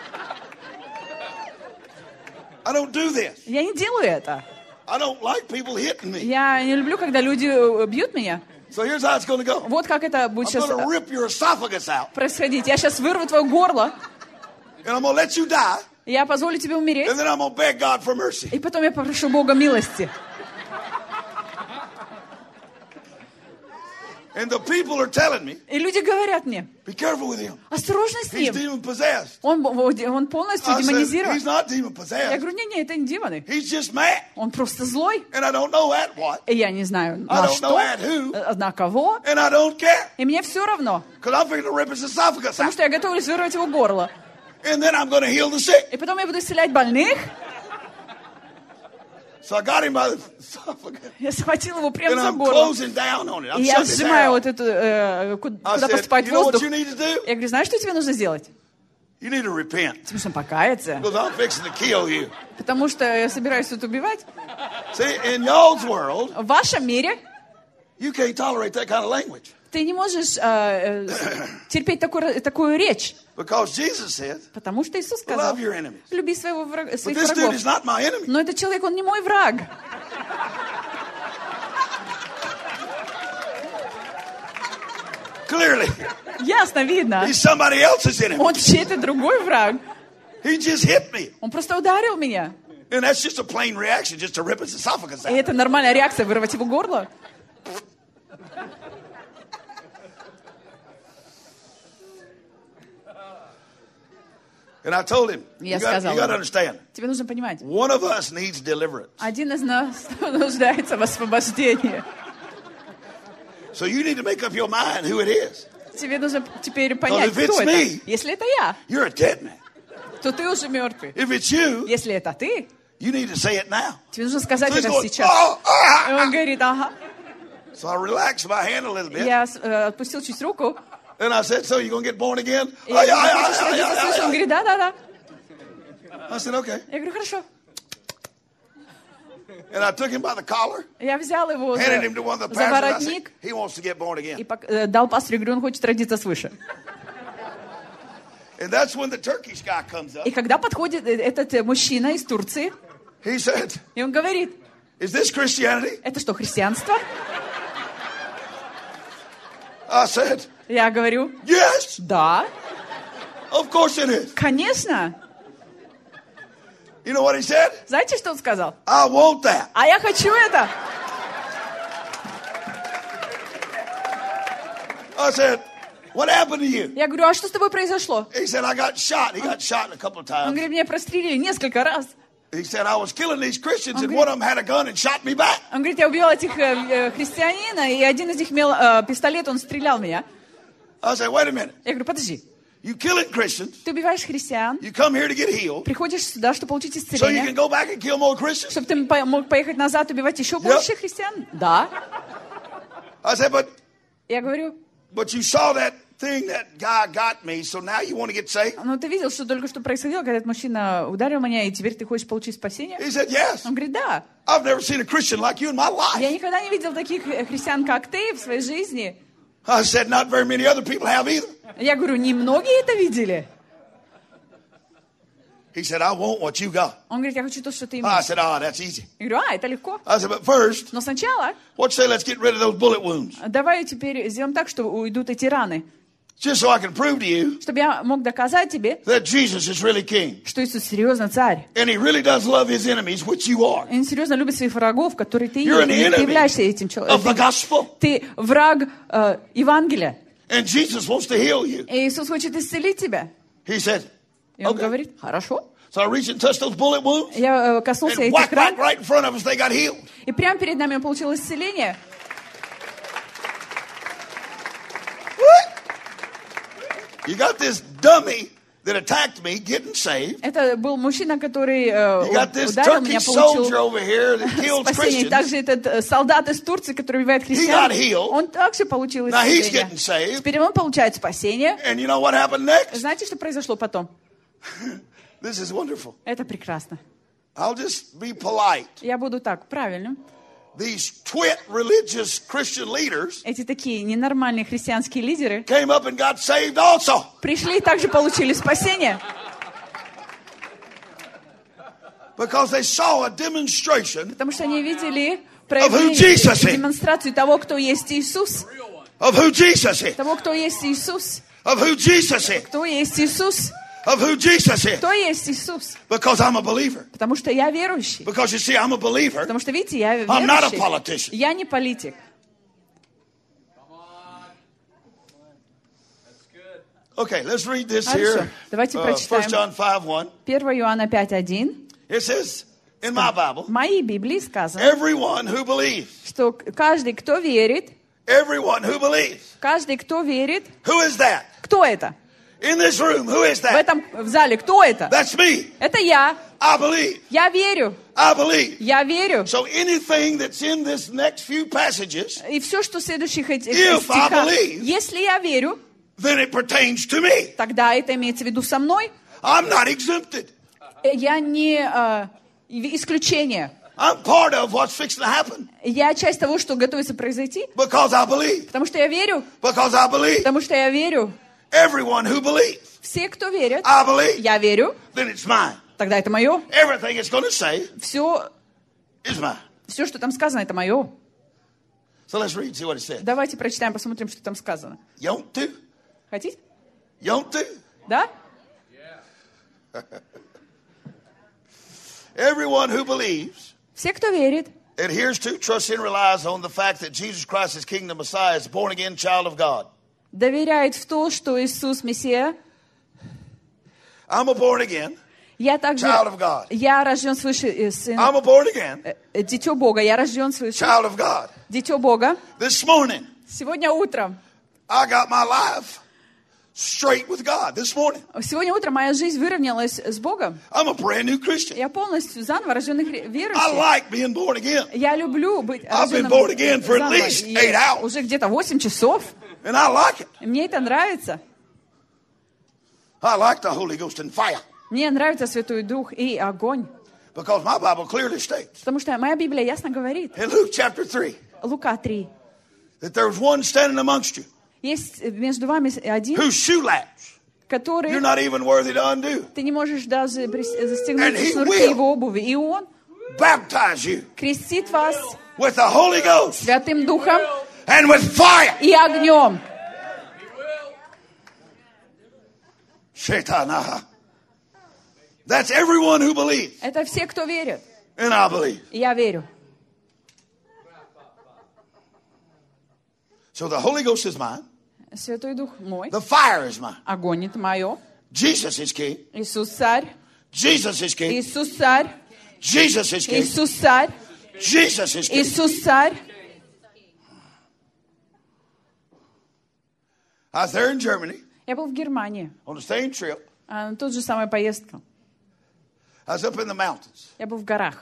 I don't do this. Я не делаю это. I don't like people hitting me. Я не люблю, когда люди бьют меня. So here's how it's going to go. Вот как это будет I'm сейчас going to rip your esophagus out. происходить. Я сейчас вырву твое горло. And I'm going to let you die. Я позволю тебе умереть. And then I'm going to beg God for mercy. И потом я попрошу Бога милости. And the people are telling me, и люди говорят мне, be careful with him. Осторожно с ним. He's demon possessed. Он, он полностью I демонизирован. Said, He's not demon possessed. Я говорю, не-не, это не демоны. He's just mad. Он просто злой. And I don't know at what. И я не знаю, I на don't что, know at who. на кого. And I don't care. И мне все равно. I'm to rip his esophagus Потому out. что я готовлюсь вырвать его горло. And then I'm going to heal the sick. И потом я буду исцелять больных. So I got him by the esophagus. Я схватил его прямо and за I'm горло. Closing down on it. I'm и я сжимаю вот эту, э, куда said, поступать you know воздух. What you need to do? Я говорю, знаешь, что тебе нужно сделать? You need to repent. Тебе нужно покаяться. Because I'm fixing to kill you. Потому что я собираюсь тут убивать. See, in y'all's world, в вашем мире You can't tolerate that kind of language. Ты не можешь э, э, терпеть такую, такую речь. Because Jesus said, Потому что Иисус сказал, love your enemies. люби своего врага, своих But this dude врагов. is not my enemy. Но этот человек, он не мой враг. Clearly. Ясно видно. He's somebody else's enemy. Он чей-то другой враг. He just hit me. Он просто ударил меня. And that's just a plain reaction, just to rip his esophagus И out. это нормальная реакция, вырвать его горло. And I told him, you Я got, сказал, you got to understand, тебе нужно понимать, one of us needs deliverance. один из нас нуждается в освобождении. So you need to make up your mind who it is. Тебе нужно теперь понять, if it's кто это. me, Если это я, You're a dead man. то ты уже мертвый. If it's you, Если это ты, you need to say it now. тебе нужно сказать So he's это going, сейчас. "Oh, ah." И он говорит, ага. So I relaxed my hand a little bit. Я э, отпустил чуть руку. And I said, so you going to get born again? И Oh, yeah, я yeah, хочу, yeah, что yeah, слышал. Он yeah, говорит, да, да, да. yeah. I said, okay. Я говорю, хорошо. And I took him by the collar, Я взял его handed him to one of за, the за pastors. I said, воротник he wants to get born и again. пок- э, дал пастору, говорю, он хочет родиться свыше. And that's when the Turkish guy comes up. И когда подходит э, этот э, мужчина из Турции, He said, и он говорит, is this Christianity? это что, христианство? I said, Я говорю, yes, да, of course it is. конечно. You know what he said? Знаете, что он сказал? I want that. А я хочу это. I said, what happened to you? Я говорю, а что с тобой произошло? He said, I got shot. He got shot a couple of Он times. говорит, меня прострелили несколько раз. He said, I was killing these Christians, and Okay. one of them had a gun and shot me back. Он говорит, я убивал этих э, э, христианина, и один из них имел э, пистолет, он стрелял в меня. I said, wait a minute. Я говорю, подожди, You killing Christians. ты убиваешь христиан, You come here to get healed, приходишь сюда, чтобы получить so you исцеление, can go back and kill more Christians. чтобы ты по- мог поехать назад, убивать еще больше христиан? Да. I said, but Я говорю, but you saw that thing that guy got me, so now you want to get saved? ну ты видел, что только что происходило, когда этот мужчина ударил меня, и теперь ты хочешь получить спасение? He said, yes. Он говорит, да. I've never seen a Christian like you in my Я life. никогда не видел таких э, христиан, как ты, в своей жизни. I said, not very many other people have either. Я говорю, немногие это видели. He said, I want what you got. Он говорит, я хочу то, что ты I имеешь. said, oh, that's easy. Я говорю, а, это легко. I said, but first, Но сначала what say let's get rid of those bullet wounds, давай теперь сделаем так, что уйдут эти раны. just so I can prove to you Чтобы я мог доказать тебе, that Jesus is really king. что Иисус серьезно царь. And he really does love his enemies, which you are. И он серьезно любит своих врагов, которые ты, You're an ты enemy являешься этим of the человеком. gospel. Ты враг э, Евангелия. And Jesus wants to heal you. И Иисус хочет исцелить тебя. He said, И он okay. говорит, хорошо. So I reached and touched those bullet wounds. Я э, коснулся And этих whack, whack, ран, right in front of us, they got healed. и прямо перед нами он получил исцеление. You got this dummy that attacked me getting saved. Это был мужчина, который э, You got this ударил меня, Turkish soldier получил over here that kills спасение. Christians. Также этот э, солдат из Турции, который убивает христиан, got healed. он также получил Now he's исцеление. getting saved. Теперь он получает спасение. And you know what happened next? Знаете, что произошло потом? This is wonderful. Это прекрасно. I'll just be polite. Я буду так, правильно. These twit religious Christian leaders Эти такие ненормальные христианские лидеры came up and got saved also. пришли и также получили спасение, Because they saw a demonstration потому что они видели who Jesus is. проявление, демонстрацию того, кто есть Иисус, of who Jesus is. того, кто есть Иисус, Of who Jesus is. кто есть Иисус, Of who Jesus is. кто есть Иисус. Because I'm a believer. Потому что я верующий. Because you see, I'm a believer. Потому что, видите, я I'm not a верующий. politician. Я не политик. Okay, let's read this Хорошо. here. Давайте Uh, прочитаем. First John five one. первое Иоанна пять один. It says in my Bible, В моей Библии сказано, everyone who believes, что каждый, кто верит, everyone who believes. каждый, кто верит, Who is that? кто это? In this room, who is В that? этом в зале кто это? That's me. Это я. I believe. Я верю. I believe. Я верю. So anything that's in this next few passages, И все, что в следующих этих If I стихах, believe, если я верю, then it pertains to me. тогда это имеется в виду со мной. I'm not exempted. Я не э, исключение. I'm part of what's fixing to happen. Я часть того, что готовится произойти. Because I believe. Потому что я верю. Because I believe. Потому что я верю. Everyone who believes. Все, кто верит. I believe. Я верю. Then it's mine. Тогда это мое. Everything it's going to say. Все. Is mine. Все, что там сказано, это мое. So let's read, see what it says. Давайте прочитаем, посмотрим, что там сказано. You want to? Хотите? You want to? Да? Yeah. Everyone who believes. Все, кто верит. Adheres to, trusts in, relies on the fact that Jesus Christ is King, the Messiah, is a born again child of God. Доверяет в то, что Иисус Мессия. I'm a born again. Я также, child of God. Я рожден свыше, сын, I'm a born again. Дитё Бога, я рожден свыше. Child of God. Дитё Бога. This morning. Сегодня утром. I got my life straight with God this morning. Сегодня утром моя жизнь выровнялась с Богом. I'm a brand new Christian. Я полностью заново рожденный верующий. I like being born again. Я люблю быть I've been born again for at least eight hours. Уже где-то восемь часов. And I like it. Мне это нравится. I like the Holy Ghost and fire. Мне нравится Святой Дух и огонь. Because my Bible clearly states. Потому что моя Библия ясно говорит. In Luke chapter three. Лука три. That there was one standing amongst you. Есть между вами один, whose shoe latch который you're not even worthy to undo. Ты не можешь даже застегнуть шнурки его обуви. И он baptize you крестит вас with the Holy Ghost Святым Духом and with fire. И огнем. Shaitanaha. That's everyone who believes. Это все, кто верит. And I believe. И я верю. So the Holy Ghost is mine. Святой Дух мой. The fire is mine. Огонь это мое. Jesus is king. Иисус царь. Jesus is king. Иисус царь. Jesus is king. Иисус царь. Jesus is king. Иисус царь. I was there in Germany. Я был в Германии. On the same trip. На тот же самая поездка. I was up in the mountains. Я был в горах.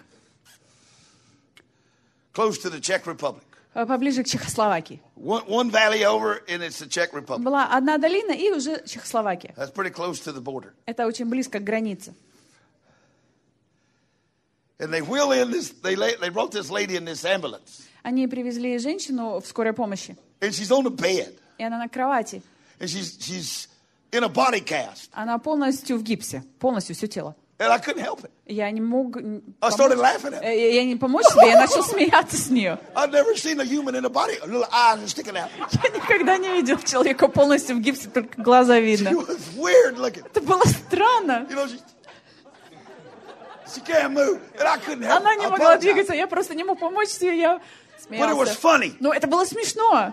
Close to the Czech Republic. Поближе к Чехословакии. One, one valley over, and it's the Czech Republic. Была одна долина и уже Чехословакия. That's pretty close to the border. Это очень близко к границе. And they wheel in this. They they brought this lady in this ambulance. Они привезли женщину в скорой помощи. And she's on the bed. И она на кровати. And she's she's in a body cast. Она полностью в гипсе, полностью все тело. And I couldn't help it. Я не мог. I started laughing at her. Я не помочь себе, я начал смеяться с нее. I've never seen a human in a body, little eyes are sticking out. Я никогда не видел человека полностью в гипсе, только глаза видно. She was weird looking. Это было странно. You know, she, she can't move, and I couldn't help. Она не могла двигаться, я просто не мог помочь себе, я смеялся. But it was funny. Но это было смешно.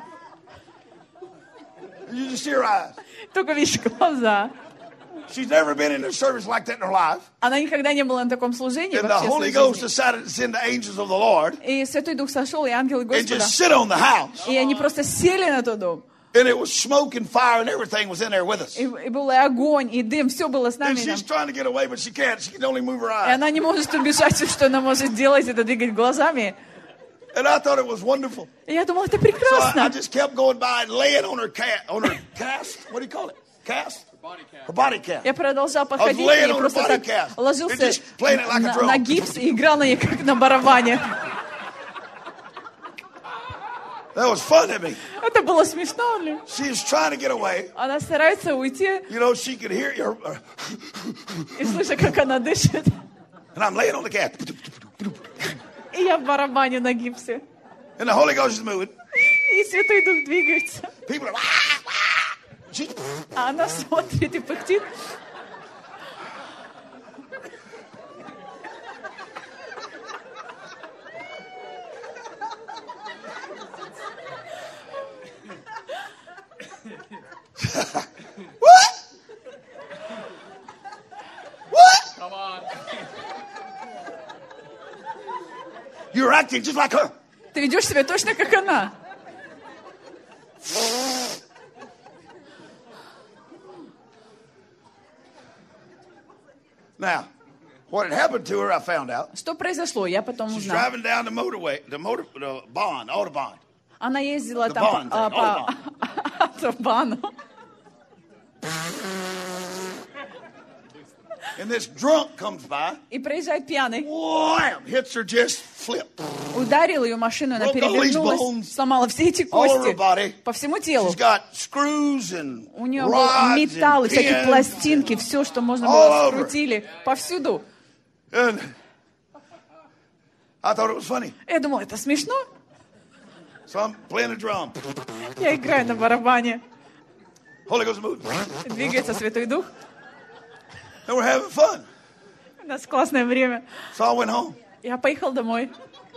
You just see her eyes. Только видишь глаза. She's never been in a service like that in her life. Она никогда не была на таком служении And вообще the Holy Ghost decided to send the angels of the Lord. И Святой Дух сошел, и ангелы And Господа. just sit on the house. И они просто сели на тот дом. And it was smoke and fire and everything was in there with us. И, и был и огонь, и дым, все было с нами. And she's trying to get away, but she can't. She can only move her И eyes. она не может убежать, все, что она может делать, это двигать глазами. And I thought it was wonderful. И я думала, это So I, I прекрасно. just kept going by and laying on her cat, on her cast. What do you call it? Cast? Her body cast. Я продолжал подходить, laying и on просто her так body cast. ложился And just playing it like a на, drum. на гипс и играл на ней, как на барабане. That was fun to me. Это было смешно ли? She is trying to get away. Она старается уйти, You know, she could hear you. и слыша, как она дышит. And I'm laying on the cat. И я в барабане на гипсе. And the Holy Ghost is moving. И Святой Дух двигается. People are, wah, wah. She's, А она смотрит и пыхтит. what? What? Come on. You're acting just like her. Ты ведешь себя точно, как она. Now, what had happened to her, I found out. Что произошло, я потом She's узнала. driving down the motorway, the motor, the bond, Autobahn. Она ездила The там bond по, thing, по автобану. And this drunk comes by, И проезжает пьяный. wham, hits her just Ударил ее машину, она перевернулась, сломала все эти кости по всему телу. У нее был металл, всякие пластинки, все, что можно было, скрутили повсюду. Я думал, это смешно. Я играю на барабане. Двигается Святой Дух. У нас классное время. Я поехал домой.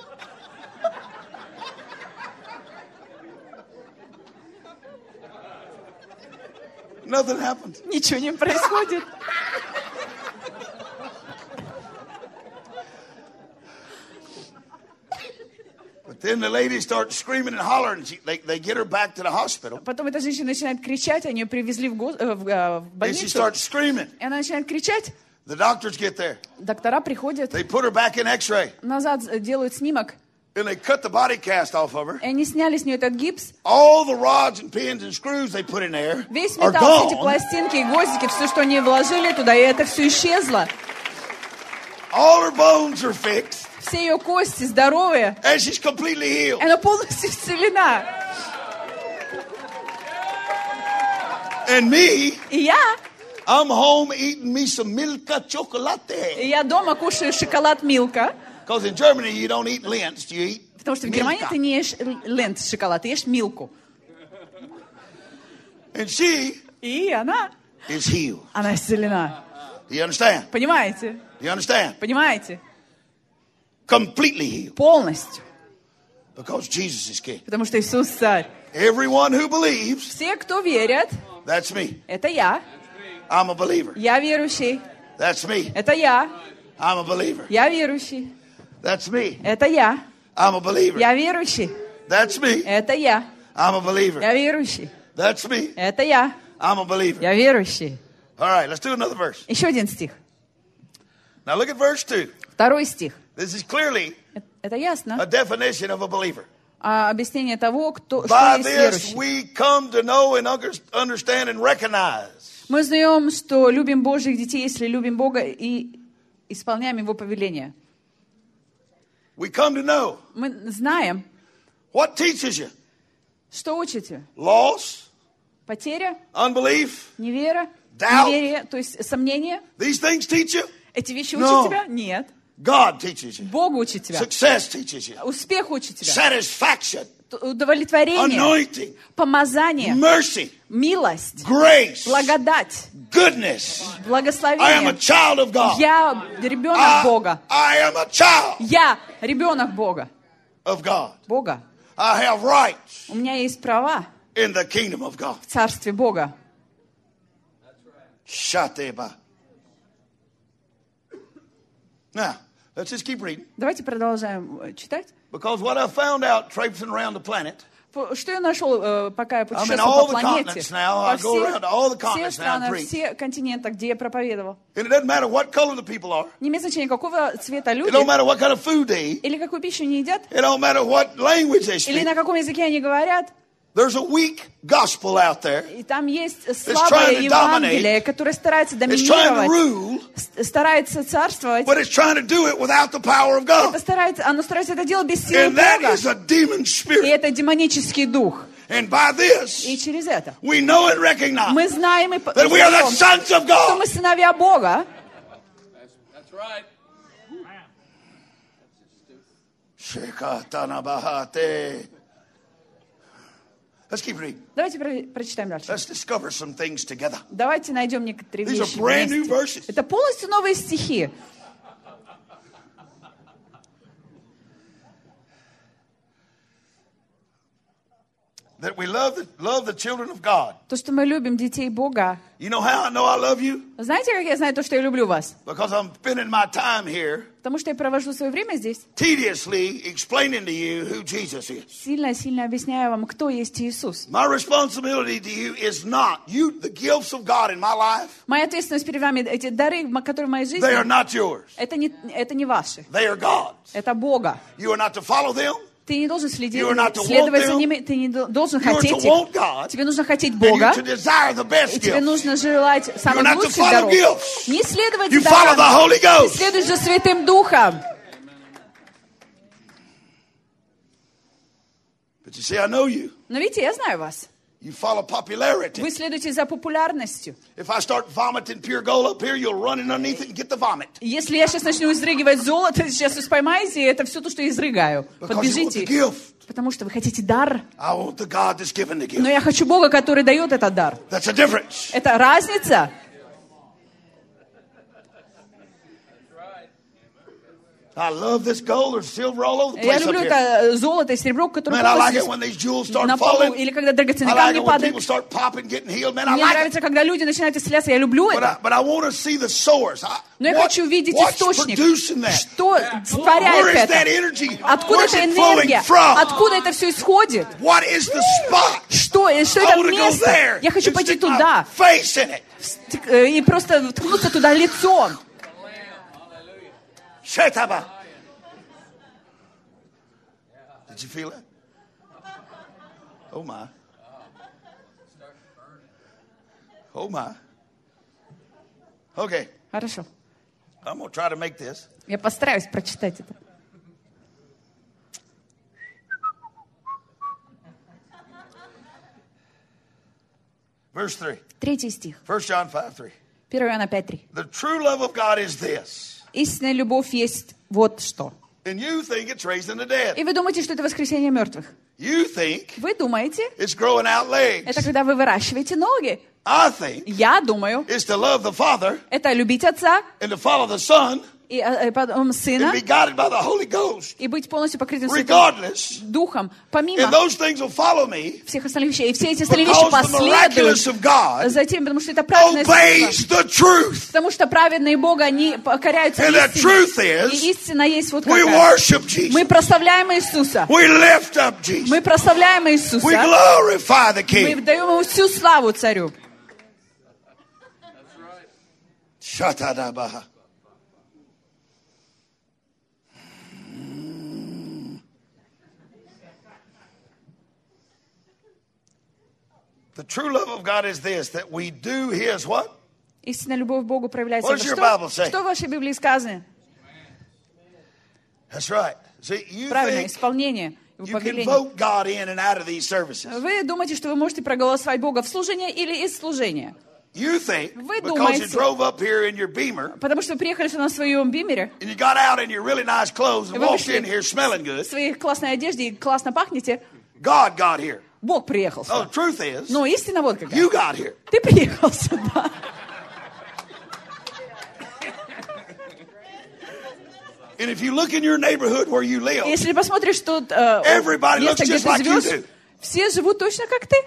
Ничего не происходит. Then the lady starts screaming and hollering. She, they, they get her back to the hospital. Потом эта женщина начинает кричать, они ее привезли в, го, в, в больницу. And she starts screaming. И она начинает кричать. The doctors get there. Доктора приходят. They put her back in X-ray. Назад делают снимок. And they cut the body cast off of her. И они сняли с нее этот гипс. All the rods and pins and screws they put in there Весь are металл, эти gone. пластинки и гвоздики, все, что они вложили туда, и это все исчезло. All her bones are fixed. Все ее кости здоровые. And she's completely healed. Она полностью исцелена. And me, и я, I'm home eating me some Milka chocolate. И я дома кушаю шоколад Милка. Because in Germany you don't eat Lindt, you eat Потому что в Германии ты не ешь Lindt шоколад, ты ешь Милку. And she и она, is healed. Она исцелена. Do you understand? Понимаете? Do you understand? Понимаете? Completely healed. Полностью. Because Jesus is king. Потому что Иисус царь. Everyone who believes, все, кто верят, that's me. Это я. I'm a believer. Я верующий. That's me. Это я. I'm a believer. Я верующий. That's me. Это я. I'm a believer. Я верующий. That's me. Это я. I'm a believer. Я верующий. That's me. Это я. I'm a believer. Я верующий. All right, let's do another verse. Еще один стих. Now look at verse two. Второй стих. This is clearly Это ясно. A definition of a believer. А объяснение того, кто, By что есть this верующий. we come to know and understand and recognize. Мы знаем, что любим Божьих детей, если любим Бога и исполняем Его повеления. We come to know. Мы знаем. What teaches you? Что учите? Loss. Потеря. Unbelief. Невера. Doubt. Неверие, то есть сомнение. These things teach you? Эти вещи No. учат тебя? Нет. God teaches you. Бог учит тебя. Success teaches you. Успех учит тебя. Satisfaction. Удовлетворение. Anointing. Помазание. Mercy. Милость. Grace. Благодать. Goodness. Благословение. I am a child of God. Я ребенок I, Бога. I am a child Я ребенок Бога. of God. Бога. I have rights У меня есть права in the kingdom of God. в Царстве Бога. Shateba. Now, let's just keep reading. Давайте продолжаем читать. Because what I found out traipsing around the planet, Что я нашел, пока я путешествовал I mean, по планете? Now, Во всех странах, все континенты, где я проповедовал. And it doesn't matter what color the people are. Не имеет значения, какого цвета люди. It don't matter what kind of food they eat. Или какую пищу они едят. It don't matter what language they speak. Или на каком языке они говорят. There's a weak gospel out there. И там есть слабое Евангелие, которое старается доминировать, старается царствовать. But it's trying to do it without the power of God. Это старается, оно старается это делать без силы And that Бога. is a demon spirit. И это демонический дух. And by this, и через это we know and recognize мы знаем и that we are the sons of God. что мы сыновья Бога. That's right. Shekatanabahate. Let's keep reading. Давайте про- прочитаем дальше. Let's discover some things together. Давайте найдем некоторые These вещи are brand вместе. new verses. Это полностью новые стихи. That we love the, love the children of God. То, что мы любим детей Бога. You know how I know I love you? Знаете, как я знаю то, что я люблю вас? Because I'm spending my time here. Потому что я провожу свое время здесь. Tediously explaining to you who Jesus is. Сильно-сильно объясняю вам, кто есть Иисус. My responsibility to you is not you, the gifts of God in my life. Моя ответственность перед вами, эти дары, которые в моей жизни, They are not yours. это не, это не ваши. They are God's. Это Бога. You are not to follow them. Ты не должен следить, You are not to следовать want за them. ними, ты не должен You are хотеть to их. want God. Тебе нужно хотеть And Бога, you to desire the best и тебе gifts. нужно желать You are самых not to лучших follow даров. gifts. Не следовать You за follow the дарами. Holy Ты Ghost. следуешь за Святым Духом. But you see, I know you. Но видите, я знаю вас. You follow popularity. Вы следуете за популярностью. If I start vomiting pure gold up here, you'll run underneath it and get the vomit. Если я сейчас начну изрыгивать золото, сейчас вы поймаете, это все то, что я изрыгаю. Подбежите. Потому что вы хотите дар. I want the God that's given the gift. Но я хочу Бога, который дает этот дар. That's a difference. Это разница. I love this gold or silver all over the Я place люблю up это here. золото и серебро, которое Man, I like it when these jewels start на полу, falling. или когда драгоценные I like камни it when падают. people start popping, getting healed. Man, I Мне like нравится, it. когда люди начинают исцеляться. Я люблю But I, это. but I want to see the source. I, Но я what, хочу видеть what's источник. producing that? Что Where творяет is that это? energy? Откуда Where's эта it flowing энергия? from? Откуда это все исходит? What is the spot? Что, что I это want to go место? there Я хочу and пойти stick my туда face in it. и просто ткнуться туда лицом. Shetaba. Did you feel it? Oh my. Oh my. Okay. Хорошо. I'm going to try to make this. Я постараюсь прочитать это. Verse three. Третий стих. First John five three. первое Иоанна пять три. The true love of God is this. Истинная любовь есть вот что. And you think it's raising the dead. И вы думаете, что это воскресение мертвых. You think Вы думаете, it's growing out legs. это когда вы выращиваете ноги. I think Я думаю, it's to love the Father это любить Отца and to follow the Son и э, потом and Сына be guided by the Holy Ghost. и быть полностью покрытым Святым Regardless. Духом. Помимо And those things will follow me всех остальных вещей. И все эти остальные вещи because the miraculous последуют of God за тем, потому что это праведное obeys искусство. the truth. Потому что праведные Бога, они покоряются And the truth истине. is, И истина есть вот we какая. worship Jesus. Мы прославляем Иисуса. We lift up Jesus. Мы прославляем Иисуса. We glorify the Мы King. даем Ему всю славу Царю. Shatadabaha. The true love of God is this, that we do His what? Истинная любовь к Богу проявляется. What does your Bible say? Что в вашей Библии сказано? That's right. See, you Правильно, think исполнение его you can повеления. vote God in and out of these services. Вы думаете, что вы можете проголосовать Бога в служение или из служения? You think Вы because you думаете- drove up here in your Beamer Потому что вы приехали сюда на своем бимере, and you got out in your really nice clothes and Вы walked вышли in here smelling в good, своей классной одежде и классно пахнете, God got here. Бог приехал Oh, сюда. the truth is, Но истина вот какая. you got here. Ты приехал сюда. And if you look in your neighborhood where you live, Если посмотришь тут э, Everybody место, looks где just ты like you живешь, do. все живут точно как ты.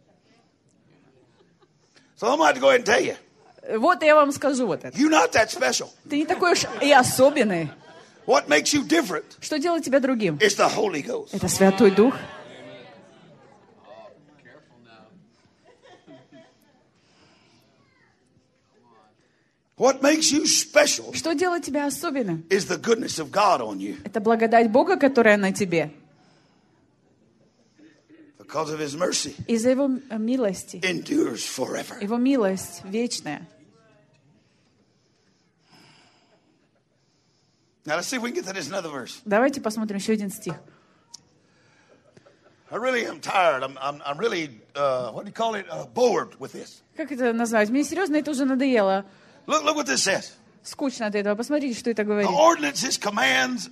so I'm going to have to go ahead and tell you, Вот я вам скажу вот это. you're not that special. Ты не такой уж и особенный. What makes you different Что делает тебя другим? is the Holy Ghost. Это Святой Дух. What makes you special Что делает тебя особенным? is the goodness of God on you Это благодать Бога, которая на тебе. because of His mercy Из-за Его милости. endures forever. Его милость вечная. Now let's see if we can get to this another verse. Давайте посмотрим еще один стих. I really am tired. I'm, I'm, I'm really, uh, what do you call it, uh, bored with this. Как это назвать? Мне серьезно это уже надоело. Look, look what this says. Скучно от этого. Посмотрите, что это The говорит. ordinances, commands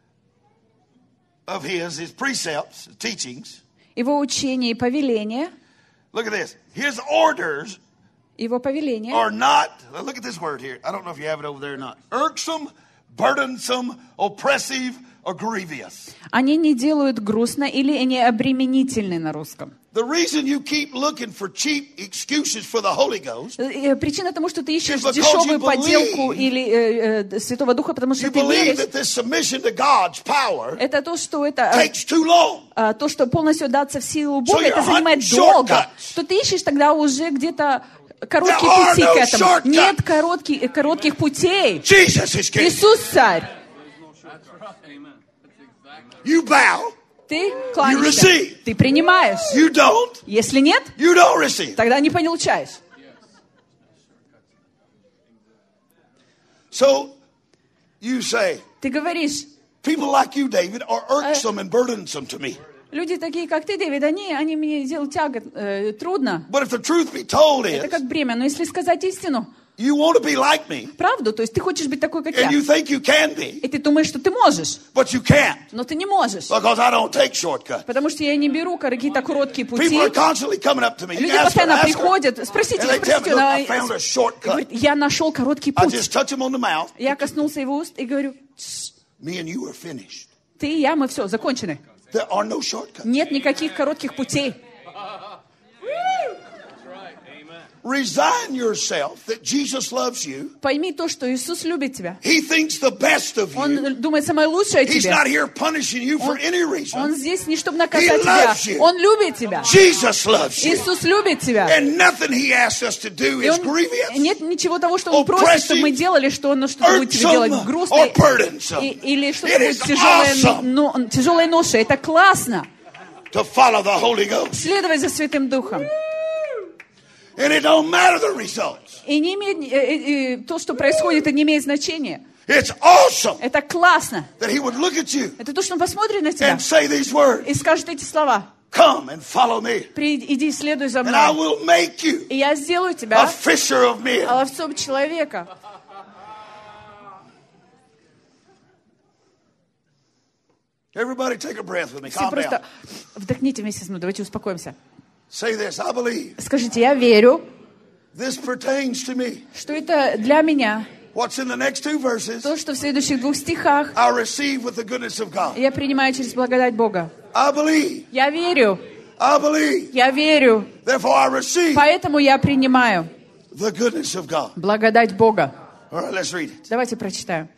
of His, His precepts, His teachings. Его учение и повеление. Look at this. His orders Его повеление. are not, look at this word here. I don't know if you have it over there or not. Irksome, burdensome, oppressive, or grievous. Они не делают грустно или не обременительны на русском. The reason you keep looking for cheap excuses for the Holy Ghost, Э, Причина тому, что ты ищешь Because дешевую you подделку believe- или э, э, Святого Духа, потому что you ты believe веришь. that this submission to God's power Это то, что это э, takes too long. э, то, что полностью отдаться в силу Бога, you're это занимает hunting долго. shortcuts. То ты ищешь тогда уже где-то короткие There are пути no к этому. shortcuts. Нет коротких, коротких путей. Jesus is King. Иисус царь. You bow, Ты кланяешься, receive. ты принимаешь. you don't, Если нет, you don't receive. тогда не получаешь. So you say, Ты говоришь, people like you, David, are irksome and burdensome to me. Люди такие, как ты, Дэвид, они, они мне делают тягот, э, трудно. But if the truth be told is, это как бремя. Но если сказать истину, you want to be like me, правду, то есть ты хочешь быть такой, как and я. You think you can be, и ты думаешь, что ты можешь. But you can't, но ты не можешь. Because I don't take shortcuts. Потому что я не беру какие-то короткие пути. People are constantly coming up to me. Люди постоянно приходят. Спросите, спросите. I found a shortcut. Говорит, я нашел короткий путь. I just touch him on the mouth. Я коснулся его уст и говорю, me and you are finished. Ты и я, мы все, закончены. There are no shortcuts. Нет никаких коротких путей. Resign yourself that Jesus loves you. Пойми то, что Иисус любит тебя. He thinks the best of you. Он думает самое лучшее о тебе. He's not here punishing you for any reason. Он здесь не чтобы наказать тебя. Он любит тебя. Jesus loves you. Иисус любит тебя. And nothing he asks us to do is grievous. Нет ничего того, что Он просит, чтобы мы делали, что Он что-то будет тебе делать грустное или что-то будет тяжелое, но, тяжелой ношей. Это классно. To follow the Holy Ghost. Следовать за Святым Духом. And it don't matter the results. И не имеет, и, и, то, что происходит, это не имеет значения. It's awesome. Это классно. That he would look at you. Это то, что Он посмотрит на тебя. And say these words. И скажет эти слова. Come and follow me. Иди, следуй за мной. And I will make you и я сделаю тебя a fisher of men. ловцом человека. Everybody take a breath with me. Все Calm просто down. вдохните вместе со мной. Давайте успокоимся. Say this, I believe. Скажите, я верю, this pertains to me. Что это для меня. What's in the next two verses, то, что в следующих двух стихах I receive with the goodness of God. Я принимаю через благодать Бога. I believe. Я верю. I believe. Я верю. Therefore I receive Поэтому я принимаю the goodness of God. Благодать Бога. All right, let's read it. Давайте прочитаем.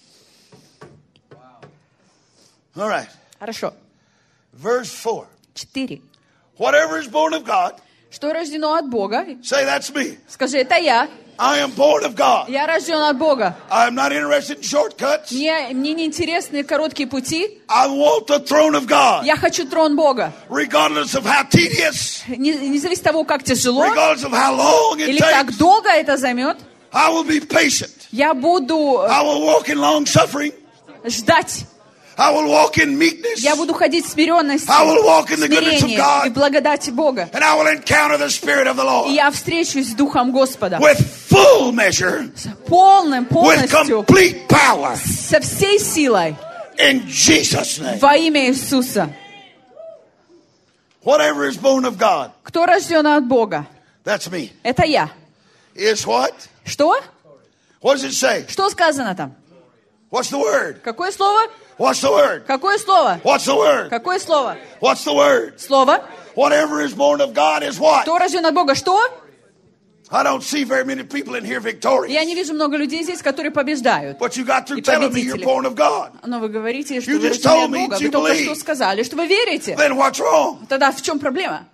All right. Хорошо. Verse four. Четыре. Whatever is born of God. Что рождено от Бога? Say that's me. Скажи, это я. I am born of God. Я рожден от Бога. I am not interested in shortcuts. Мне, мне не интересны короткие пути. I want the throne of God. Я хочу трон Бога. Regardless of how tedious. Не, не зависит от того, как тяжело. Regardless of how long it или takes. как долго это займет. I will be patient. Я буду I will walk in long suffering. ждать. I will walk in meekness. Я буду ходить в смиренности, I will walk in the goodness of смирении God. и благодати Бога. And I will encounter the Spirit of the Lord. И я встречусь с Духом Господа. With full measure. С полным, полностью. With complete power. Со всей силой. In Jesus' name. Во имя Иисуса. Whatever is born of God. Кто рожден от Бога? That's me. Это я. Is what? Что? What does it say? Что сказано там? What's the word? Какое слово? What's the word? Какое слово? What's the word? Какое слово? What's the word? Слово. Whatever is born of God is what? Кто рожден от Бога? Что? I don't see very many people in here victorious. Я не вижу много людей здесь, которые побеждают. But you got through telling me you're born of God. Но вы говорите, что You вы just рождены told от me Бога. that Вы you только believe. что сказали, что вы верите. Then what's wrong? Тогда в чем проблема?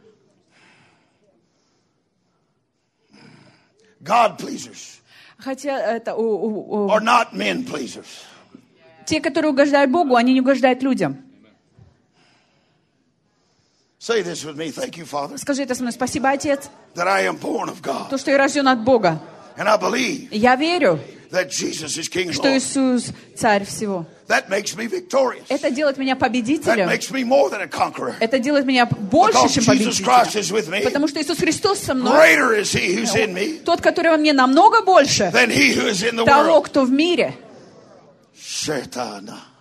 God pleasers. Хотя это у, у, у... Are not men pleasers. Те, которые угождают Богу, они не угождают людям. Say this with me. Thank you, Father. Скажи это со мной. Спасибо, Отец. That I am born of God. То, что я рожден от Бога. And I believe. Я верю, that Jesus is King and что Lord. Иисус царь всего. That makes me victorious. Это делает меня победителем. That makes me more than a conqueror. Это делает меня больше, Because чем Jesus Christ is with победителем. me. Потому что Иисус Христос со мной. Greater is He who's in me. Тот, который во мне намного больше than he who is in the того, world. кто в мире. Shetana.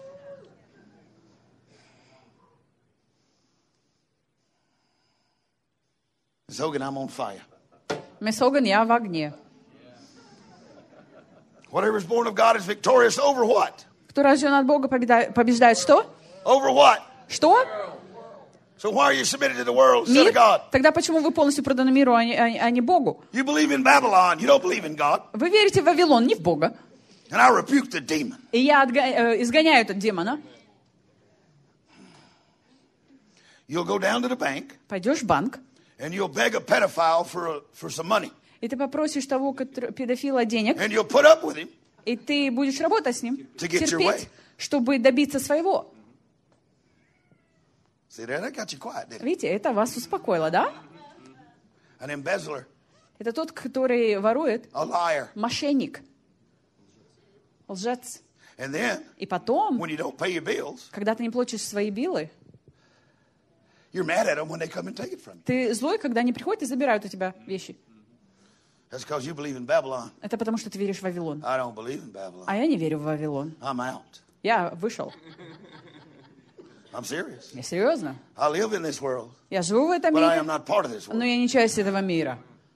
Miss Hogan, I'm on fire. Мисс Хоган, я в огне. Whatever is born of God is victorious over what? Кто рожден от Бога, побеждает, побеждает что? Over what? Что? So why are you submitted to the world instead Мир? of God? Тогда почему вы полностью проданы миру, а не, а не- а не Богу? You believe in Babylon. You don't believe in God. Вы верите в Вавилон, не в Бога. And I rebuke the demon. И я отго- э, изгоняю этот демона. You'll go down to the bank Пойдешь в банк, and you'll beg a pedophile for a, for some money. и ты попросишь того который- педофила денег, And you'll put up with him. и ты будешь работать с ним, To get your way. терпеть, чтобы добиться своего. See there? That got you quiet, didn't it? Видите, это вас успокоило, да? An embezzler, Это тот, который ворует, a liar. мошенник, лжец. And then, И потом, when you don't pay your bills, когда ты не платишь свои биллы, You're mad at them when they come and take it from you. Ты злой, когда они приходят и забирают у тебя вещи. That's because you believe in Babylon. Это потому, что ты веришь в Вавилон. I don't believe in Babylon. А я не верю в Вавилон. I'm out. Я вышел. I'm serious. Я серьезно. I live in this world, Я живу в этом but I мире, am not part of this но world. я не часть этого мира.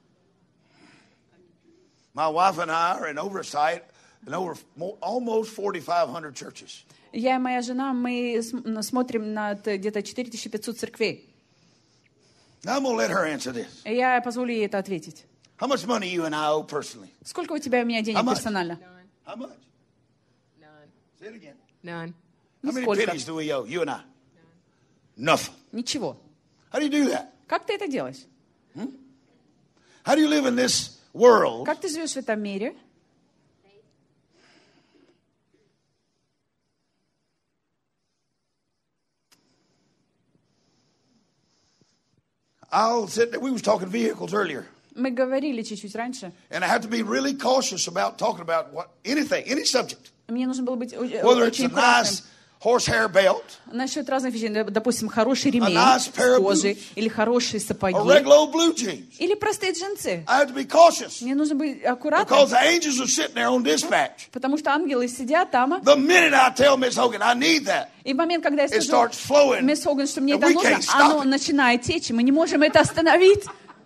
My wife and I are in oversight in over more, almost forty-five hundred churches. Я и моя жена, мы смотрим на где-то четыре тысячи пятьсот церквей. Now I'm going to let her answer this. И я позволю ей это ответить. How much money you and I owe personally? Сколько у тебя и у меня денег персонально? How much? None. Say it again. None. How many Нисколько. pennies do we owe, you and I? Nothing. Ничего. How do you do that? Как ты это делаешь? How do you live in this world Как ты живешь в этом мире? I'll sit there. We was talking vehicles earlier. Мы говорили чуть-чуть раньше. And I have to be really cautious about talking about what anything, any subject. Мне нужно было быть о- Whether it's a очень nice аккуратным horsehair belt, насчет разных вещей. Допустим, хороший ремень A nice pair с of кожи, boots. или хорошие сапоги, or regular old blue jeans. или простые джинсы. I have to be cautious Мне нужно быть аккуратным, because the angels are sitting there on dispatch. потому что ангелы сидят там, The minute I tell Miss Hogan I need that, и в момент, когда я it скажу, starts flowing. мисс Хоган, что мне and это we нужно, can't stop оно it. начинает течь, и мы не можем это остановить.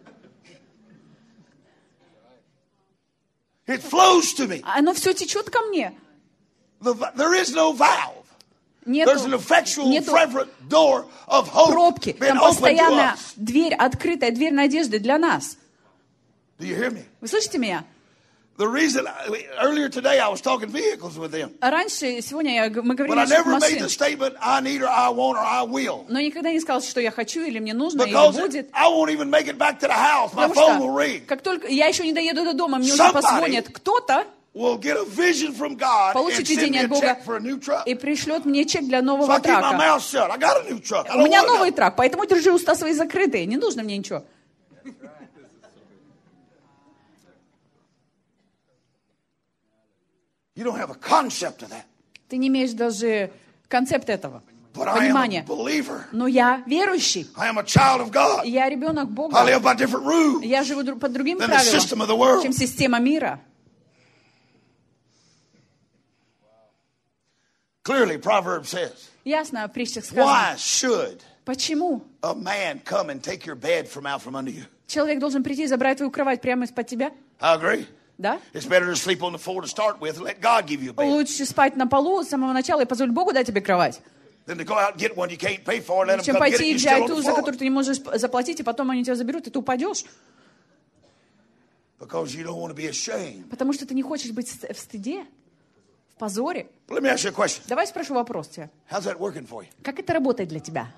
It flows to me. Оно все течет ко мне. The, there is no valve. Нету, There's an effectual, нету fervent door of hope пробки. being Там opened to постоянно us. дверь, открытая дверь надежды для нас. Do you hear me? Вы слышите меня? The reason I, earlier today I was talking vehicles with them, Раньше, сегодня я, мы but говорили I насчет never made машин, the statement I need or I want or I will, но никогда не сказал, что я хочу, или мне нужно, или because будет. I won't even make it back to the house. My Потому phone will что, ring. как только я еще не доеду до дома, мне уже Somebody позвонит кто-то, Will get a vision from God and получит send me видение a от Бога check for a new truck. и пришлет мне чек для So нового I keep my трака. mouth shut. I got a new truck. I У don't меня want новый it. трак, поэтому держи уста свои закрытые. Не нужно мне ничего. You don't have a concept of that. Ты не имеешь даже концепт этого, But I am a понимания. believer. Но я верующий. I am a child of God. Я ребенок I Бога. live by different rules Я живу дру- под другим than the system of the world. правилам, чем система мира. Clearly, Proverbs says, Ясно, в притчах сказано. why should Почему a man come and take your bed from out from under you? человек должен прийти и забрать твою кровать прямо из-под тебя? I agree. Да? It's better to sleep on the floor to start with and let God give you a bed Лучше спать на полу с самого начала и позволить Богу дать тебе кровать, than to go out and get one you can't pay for and let them чем come get it пойти и and you're still взять on ту, the за floor. которую ты не можешь заплатить, и потом они тебя заберут, и ты упадешь. Because you don't want to be ashamed. Потому что ты не хочешь быть в стыде, в позоре. Let me ask you a question. Давай спрошу вопрос тебя. How's that working for you? Как это работает для тебя?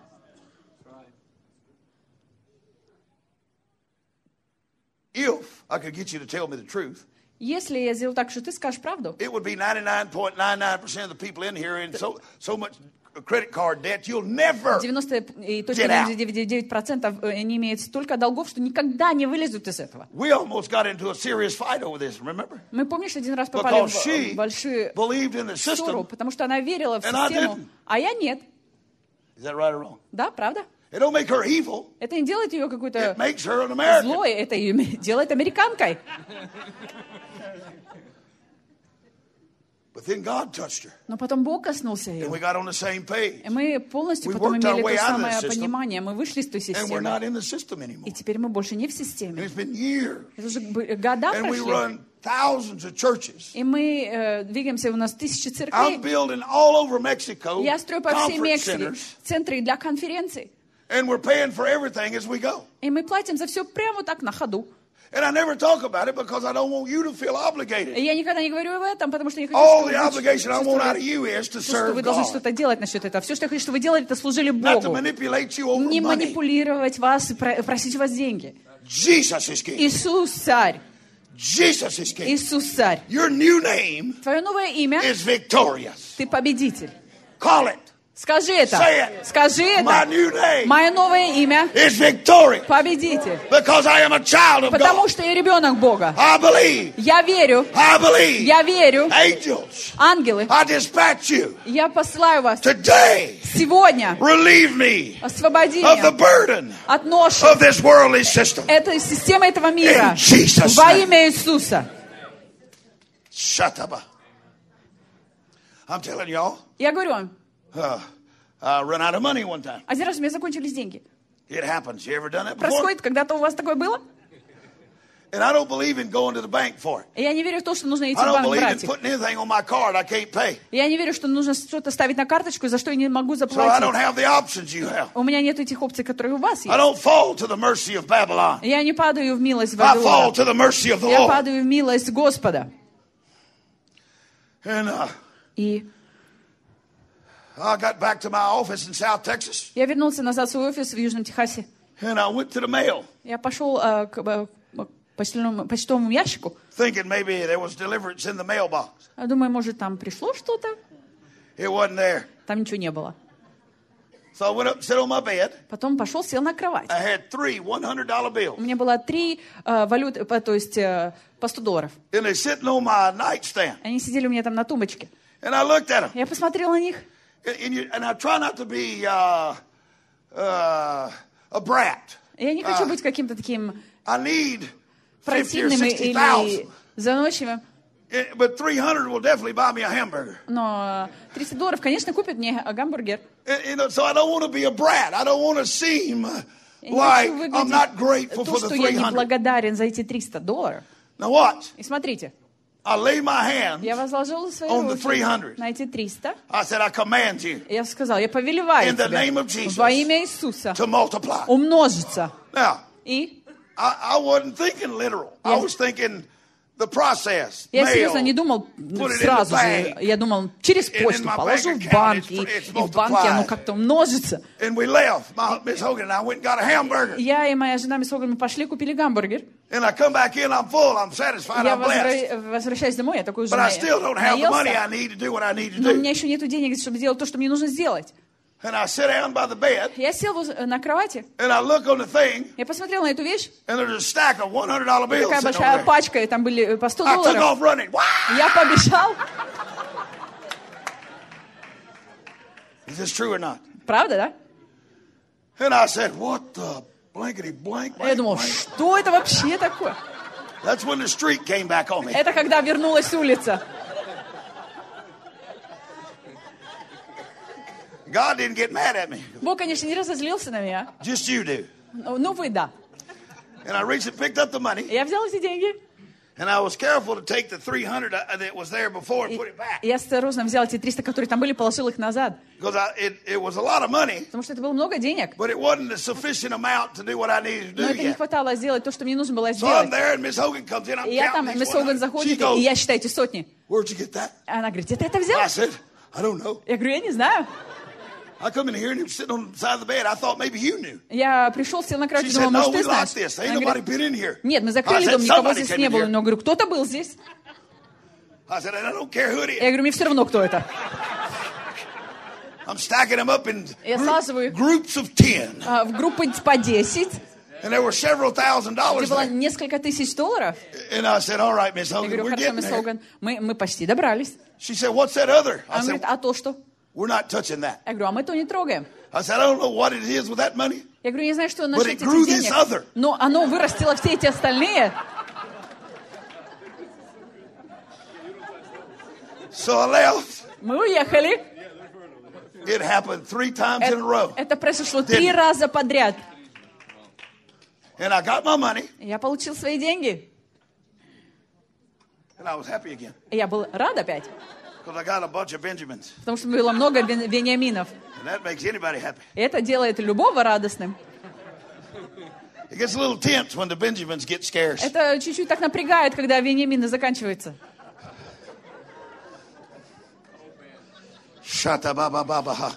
If I could get you to tell me the truth, Если я сделаю так, что ты скажешь правду, it would be ninety-nine point nine nine percent of the people in here in so so much credit card debt you'll never. девяносто Get out. целых девяносто девять процентов не имеют столько долгов, что никогда не вылезут из этого. We almost got into a serious fight over this, remember? Мы, помнишь, один раз попали Because she в большую believed in the ссору, system. потому что она верила в And I систему, didn't. а я нет. Is that right or wrong? Да, правда? It don't make her evil. Это не делает ее какой-то It makes her an American. злой, это ее делает американкой. But then God touched her, Но потом Бог коснулся and ее. we got on the same page. И мы полностью We потом worked our имели way то out of самое the system. понимание. Мы вышли из той And we're системы. not in the system anymore. И теперь мы больше не в And системе. it's been years. Это уже б- года And we прошли. run thousands of churches. И мы э, двигаемся, у нас тысячи I'm церквей. building all over Mexico Я строю по всей conference Мексике centers, центры для конференций. and we're paying for everything as we go. И мы платим за все прямо так на ходу. And I never talk about it because I don't want you to feel И obligated. я никогда не говорю об этом, потому что я не хочу, All чтобы the вы obligation I want out of чувствовали, you is to что вы serve должны God, что-то делать насчет этого. Все, что я хочу, чтобы вы делали, это служили not to Богу. manipulate you over Не money. манипулировать вас и про- просить у вас деньги. Jesus is king. Иисус царь. Jesus is king. Иисус царь. Your new name Твое новое имя, is victorious. ты победитель. Call it. Скажи это. Say it. Скажи это. My new name Мое новое имя is victorious. Победитель. Because I am a child of Потому God. что я ребенок Бога. I believe. Я верю. I believe. Я верю. Angels. Ангелы. I dispatch you. Я посылаю вас Today. сегодня. Relieve me Освободи of the меня burden от ноши of this worldly system. этой системы этого мира. In Jesus' Во name. имя Иисуса. Shataba. I'm telling y'all. Я говорю вам. Uh, I run out of money one time. Один раз у меня закончились деньги. It happens. You ever done that before? Происходит, когда-то у вас такое было? And I don't believe in going to the bank for it. Я не верю в то, что нужно идти I в don't банк believe in брать их. putting anything on my card I can't pay. Я не верю, что нужно что-то ставить на карточку, за что я не могу So I don't заплатить. have the options you have. У меня нет этих опций, которые у вас I есть. don't fall to the mercy of Babylon. Я не падаю в милость I fall Вавилона. to the mercy of the Я Lord. падаю в милость Господа. And uh, И I got back to my office in South Texas. я вернулся назад в свой офис в Южном Техасе. And I went to the mail. Я пошел э, к э, почтовому, почтовому ящику. Thinking maybe there was deliverance in the mailbox. Думаю, может, там пришло что-то. It wasn't there. Там ничего не было. So I went up and sat on my bed. Потом пошел, сел на кровать. I had three one hundred dollar bills. У меня было три э, валюты, по- то есть э, по сто долларов. And they're sitting on my nightstand. Они сидели у меня там на тумбочке. And I looked at them. Я посмотрел на них. And, and, you, and I try not to be uh, uh, a brat. Я не хочу Uh, быть каким-то таким I need fifty or противным sixty или thousand. заносчивым. But three hundred will definitely buy me a hamburger. Но тридцать долларов, конечно, купит мне гамбургер. And, you know, so I don't want to be a brat. I don't want to seem Я не like хочу I'm not выглядеть grateful то, for the что я three не hundred. благодарен за эти триста долларов. Now watch. И смотрите, I lay my hand. я возложила свои On the руки three hundred. на эти триста. I said, I command you Я сказал, я повелеваю In the тебя name of Jesus во имя Иисуса to multiply. умножиться. Now, И I, I wasn't thinking literal. I Я- was thinking the process. я Mail. серьезно не думал Put it in сразу the же. bank. Я думал, через And in почту my положу bank в account банк, it's- и, it's и в банке оно multiplied. как-то умножится. And we left. My, Miss Hogan and I went and got a hamburger. Я и моя жена, мы с Ольгой, мы пошли, купили гамбургер. And I come back in, I'm full, I'm satisfied, Я I'm blessed. возвра- возвращаюсь домой, я такой уже But I на- still don't have the money I наелся. need to do what I need to Но у do. меня еще нету денег, чтобы сделать то, что мне нужно сделать. And I sit down by the bed, Я сел воз- на кровати, and I look on the thing, я посмотрел на эту вещь, and there's a stack of one hundred dollar bills такая sitting большая over there. пачка, и там были по сто I took долларов. off running. Wow! Я побежал. Is this true or not? Правда, да? And I said, what the blankety blank, Я blank, думал, blank? что это вообще такое? That's when the street came back on me. Это когда вернулась улица. God didn't get mad at me. Бог, конечно, не разозлился на меня. Just you do. Ну, ну, вы да. And I reached and picked up the money, Я взял эти деньги. and I was careful to take the three hundred that was there before and И put it back. я осторожно взял эти триста, которые там были, положил их назад. Because I, it, it was a lot of money, Потому что это было много денег. but it wasn't a sufficient amount to do what I needed to Но do это не yet. хватало сделать то, что мне нужно было So I'm сделать. there, and Miss Hogan comes in, I'm И я там, counting мисс these Оган one hundred. She заходит, и goes, я считаю эти сотни. where'd you get that? Она говорит, где ты это взял? I said, I don't know. Я говорю, я не знаю. I come in here, and he was sitting on the side of the bed. I thought maybe you knew. Я пришел, сел на кровать, She думал, said, no, может, we ты locked знаешь. this. Ain't Она nobody говорит, been in here. нет, мы I закрыли said, дом, никого somebody здесь came не in было. here. Но, говорю, кто-то был здесь. I said, and I don't care who it Я is. говорю, мне все равно, кто это. I'm stacking them up in Я group- слаживаю их groups of ten. а, в группы по десять, And there were several thousand где dollars было there. несколько тысяч долларов. And I said, all right, Miss Я Hogan, говорю, we're хорошо, getting мисс there. Оган, мы, мы почти добрались. She said, what's that other? I Она said, говорит, а то что? we're not touching that. Я говорю, а мы то не трогаем. I said, I don't know what it is with that money. Я говорю, не знаю, что But насчет it grew этих this денег, other. но оно вырастило все эти остальные. So I left. Мы уехали. It happened three times in a Это, row. это произошло Didn't три it? раза подряд. And I got my money, Я получил свои деньги. and I was happy again. И я был рад опять, Because I got a bunch of Benjamins. потому что было много бен- вениаминов. And that makes anybody happy. И это делает любого радостным. It gets a little tense when the Benjamins get scarce. Это чуть-чуть так напрягает, когда вениамины заканчиваются. Shata-ba-ba-ba-ba-ha.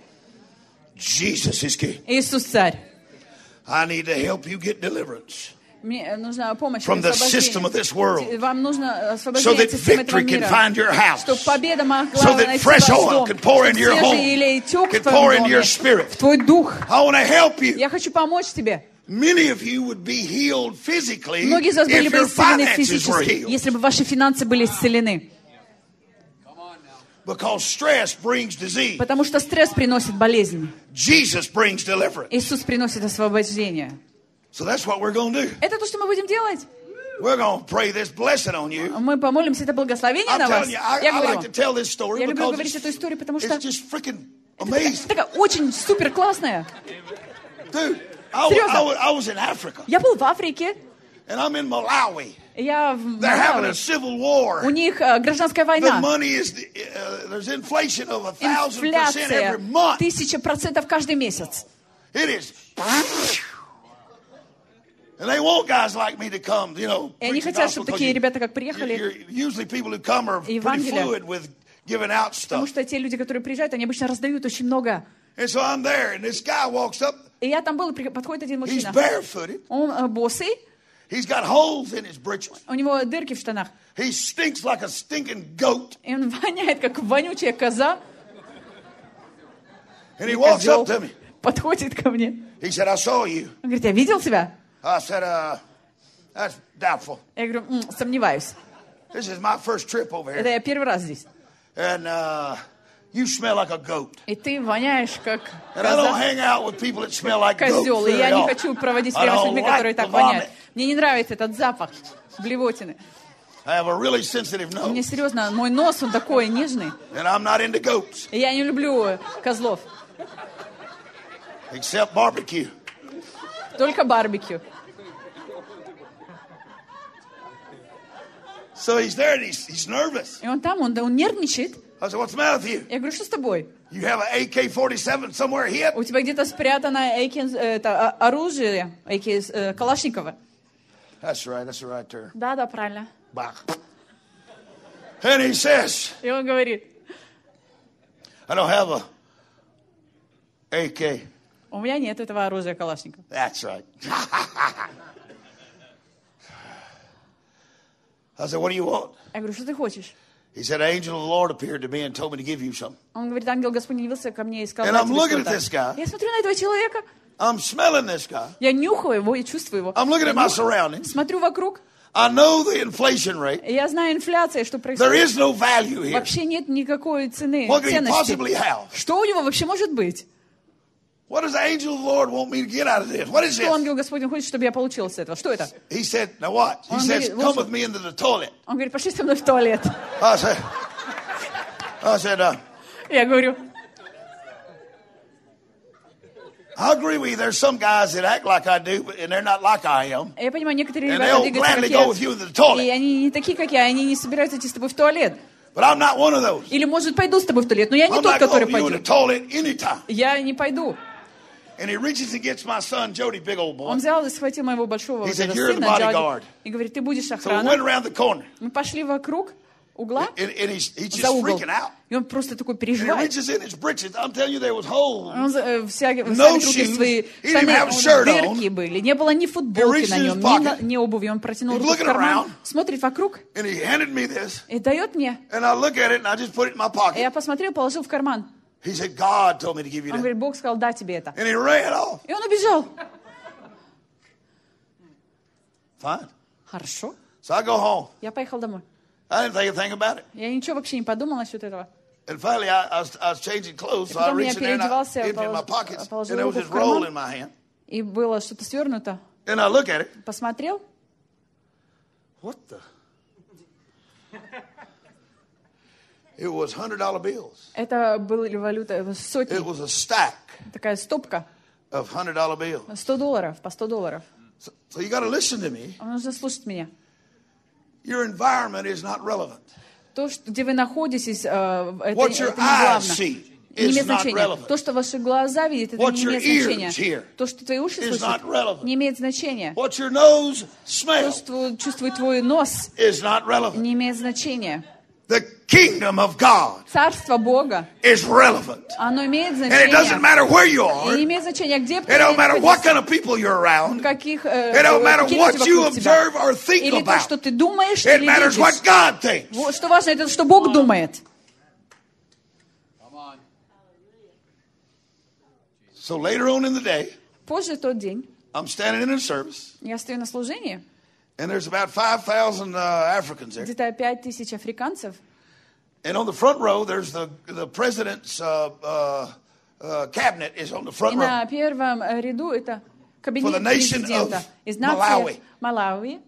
Jesus is king. Иисус царь. I need to help you get deliverance. Мне нужна помощь from the system of this world, вам нужно so освобождение that от системы этого victory can мира, find your house, чтобы победа могла so that найти fresh ваш oil дом, can pour чтобы into your home, свежий елей тек в can pour твоем into your доме, spirit. в твой дух. I want to help you. Я хочу помочь тебе. Many of you would be healed physically Многие из вас были if бы your исцелены finances were физически, healed. если бы ваши финансы были исцелены. Because stress brings disease. Потому что стресс приносит болезнь. Jesus brings deliverance. Иисус приносит освобождение. So that's what we're going to do. Это то, что мы будем делать. We're going to pray this blessing on you. Мы помолимся это благословение I'm на вас. telling you, I, Я I говорю, like to tell this story я люблю because говорить it's, эту историю, потому что it's just freaking это amazing. такая очень супер классная. Dude, I, was- I, was- I was in Africa, Я был в Африке, and I'm in Malawi. я в They're having Малави. a civil war. У них э, гражданская The война. money is, uh, there's inflation of a thousand percent Инфляция every month. тысяча процентов каждый месяц. It is. And they want guys like me to come, you know. И они preach the хотят, gospel, чтобы 'cause такие you- ребята, как you're- приехали, you're- Usually people who come are pretty Евангелие. fluid with giving out потому stuff. что те люди, которые приезжают, они обычно раздают очень много. And so I'm there, and this guy walks up. И я там был, и при- подходит один He's мужчина. barefooted. Он э, босый, He's got holes in his breeches. у него дырки в штанах. He stinks like a stinking goat. И он воняет, как вонючая коза. And he walks Козел up to me. подходит ко мне. He said, I saw you. Он говорит, я видел тебя? I said, uh, that's doubtful. Я говорю, «М, сомневаюсь. This is my first trip over Это here. я первый раз здесь. And uh, you smell like a goat. И ты воняешь, как And I don't коза, hang out with people that smell like goats козел. И я very не often. хочу проводить I время с don't людьми, like которые the так воняют. vomit. Мне не нравится этот запах блевотины. I have a really sensitive У меня nose. серьезно, мой нос, он такой нежный. And I'm not into goats, И я не люблю козлов. except barbecue. Только барбекю. So he's there and he's, he's nervous. И он там, он, он нервничает. I said, what's the matter with you? Я говорю, что с тобой? You have an A K forty-seven somewhere hip? У тебя где-то спрятано A K, э, это, а- оружие A K, э, Калашникова. That's right, that's the right term. Да, да, правильно. Bah. And he says, И он говорит, I don't have a A K. у меня нет этого оружия Калашникова. That's right. I said, what do you want? Я говорю, что ты хочешь? He said, an angel of the Lord appeared to me and told me to give you something. Он говорит, ангел Господень явился ко мне и сказал, And «Дай I'm тебе looking at что-то». this guy. Я смотрю на этого человека, I'm smelling this guy. я нюхаю его и чувствую его. I'm looking Я at my нюхаю, surroundings. смотрю вокруг, I know the inflation rate. и я знаю инфляция, что There происходит. is no value here. Вообще нет никакой цены, What could he ценности. possibly have? Что у него вообще может быть? What does the angel of the Lord want me to get out of this? What is Что this? ангел Господень хочет, чтобы я получил с этого? Что это? He said, now what? He Он says, говорит, come вот with me into the toilet. Он говорит, пошли со мной в туалет. I said, I said, uh, Я говорю, I agree with you. There's some guys that act like I do, but- and they're not like I am. я понимаю, некоторые And ребята they'll двигаются, gladly как go я. with you into the toilet. И они не такие, как я, они не собираются идти с тобой в туалет. But I'm not one of those. Или, может, пойду с тобой в туалет, но я не I'm тот, not который going with you in the пойдет. toilet anytime. Я не пойду. And he reaches and gets my son, Jody, big old boy. Он взял и схватил моего большого He вот said, этого "You're the сына, bodyguard." дядю, и говорит, ты будешь So we охрана. went around the corner. Мы пошли вокруг угла, And, and he's, he's за just угол. freaking out. И он просто такой And he переживает. reaches in his breeches. I'm telling you, there was holes. Он э, вся- No вставит руки в shoes. свои He didn't штаны, have a он- shirt дырки on. были. Не было ни He футболки reached на in нем, his ни, pocket. на- ни обуви. Он протянул He's руку в looking карман, around. смотрит вокруг And he handed me this. и дает мне. And I look at it and I just put it in my И pocket. я посмотрел, положил в карман. He said, God told me to give you Он that. говорит, Бог сказал, да, тебе это. And he ran off. И он убежал. Fine. Хорошо. So I go home. Я поехал домой. I didn't think a thing about it. Я ничего вообще не подумал насчет этого. And finally, I, I, was, I was changing clothes, so I Потом я reached in there and I переодевался, emptied my полож- pockets. положил And there was руку this в карман. roll in my hand. И было что-то свернуто. And I look at it. Посмотрел. What the? It was one hundred dollar bills. Это были валюта, сотни. It was a stack Такая стопка. of one hundred dollar bills. сто долларов, по сто долларов. So, so you got to listen to me. Вам нужно слушать меня. Your environment is not relevant. То, что, где вы находитесь, э, это, What your это не eyes главное. see Не is имеет not значения. relevant. То, что ваши глаза видят, это What не your имеет ears значения. hear То, что твои уши is слышат, not relevant. не имеет значения. What your nose То, smells что чувствует твой нос, is not relevant. не имеет значения. The kingdom of God Царство Бога, is relevant. Оно имеет And it doesn't значение. matter where you are. И не имеет значения, где ты It don't matter what находишься, kind of people you're around. каких, It э, don't matter какие what люди you вокруг тебя. observe or think Или то, about. что ты думаешь, It или matters what видишь. God thinks. Вот что важно, это что Бог думает. So later on in the day, Позже тот день I'm standing in a service, я стою на служении, and there's about five thousand uh, Africans there. где-то пять тысяч африканцев. And on the front row, there's the the president's uh, uh, uh, cabinet is on the И front row. на первом ряду это For the кабинет nation президента of из Malawi. нации Малави.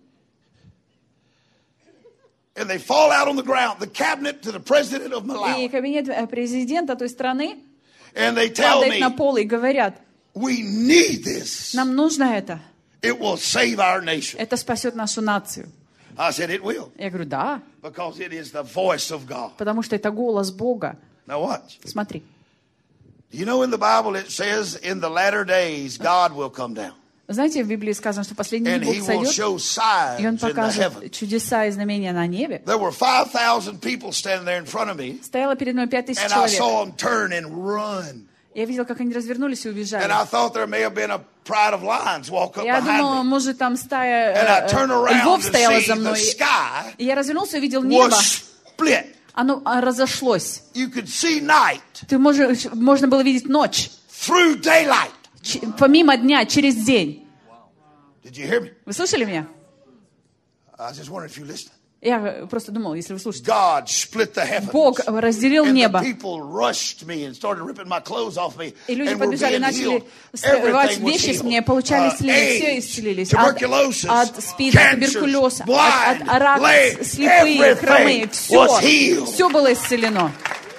And they fall out on the ground. The cabinet to the president of И Malawi. кабинет э, президента той страны And they tell падает на me, пол и говорят, we need this. нам нужно это. It will save our nation. Это спасет нашу нацию. I said, it will. Я говорю, да, Because it is the voice of God. потому что это голос Бога. Now watch. Смотри. You know in the Bible it says in the latter days God will come down. Знаете, в Библии сказано, что последний And Бог he will сойдет, show и Он signs in the покажет heaven. чудеса и знамения на небе. There were five thousand people standing there in front of me. Стояло передо мной пять тысяч And I человек. saw them turn and run. Я видел, как они развернулись и убежали. And I thought there may have been a pride of lions walk up Я думала, behind me. может, там стая And I э, turned э, around львов to стояла see за the мной. sky И я развернулся и увидел небо. was split. Оно а, разошлось. You could see night Ты можешь, можно было видеть ночь. through daylight. Ч- помимо дня, через день. Did you hear me? Вы слышали меня? I was just wondering if you listened. Я просто думал, если вы слушаете. God split the heavens. Бог разделил And the небо. people rushed me and started ripping my clothes off me. И люди And were подбежали, being начали healed. срывать Everything was вещи с healed. меня, получали Uh, исцеление, все AIDS, исцелились. От, tuberculosis, от спида, cancers, туберкулеза, blind, от, от рака, lame, слепые, хромые. everything Все, was healed. все было исцелено.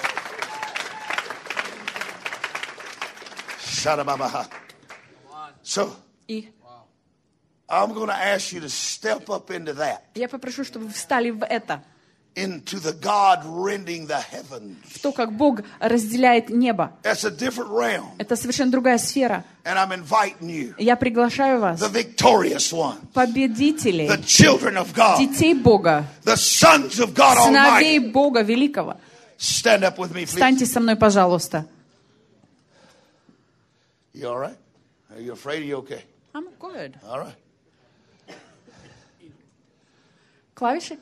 Shadababaha. So, И I'm going to ask you to step up into that. я попрошу, чтобы вы встали в это. Into the God rending the heavens. В то, как Бог разделяет небо. That's a different realm. Это совершенно другая сфера. And I'm inviting you, Я приглашаю вас, the victorious one, победителей, the children of God, детей Бога, the sons of God сыновей Almighty. Бога Великого. Stand up with me, please. Встаньте со мной, пожалуйста. You all right? Are you afraid? Are you okay? I'm good. All right. Клавиши.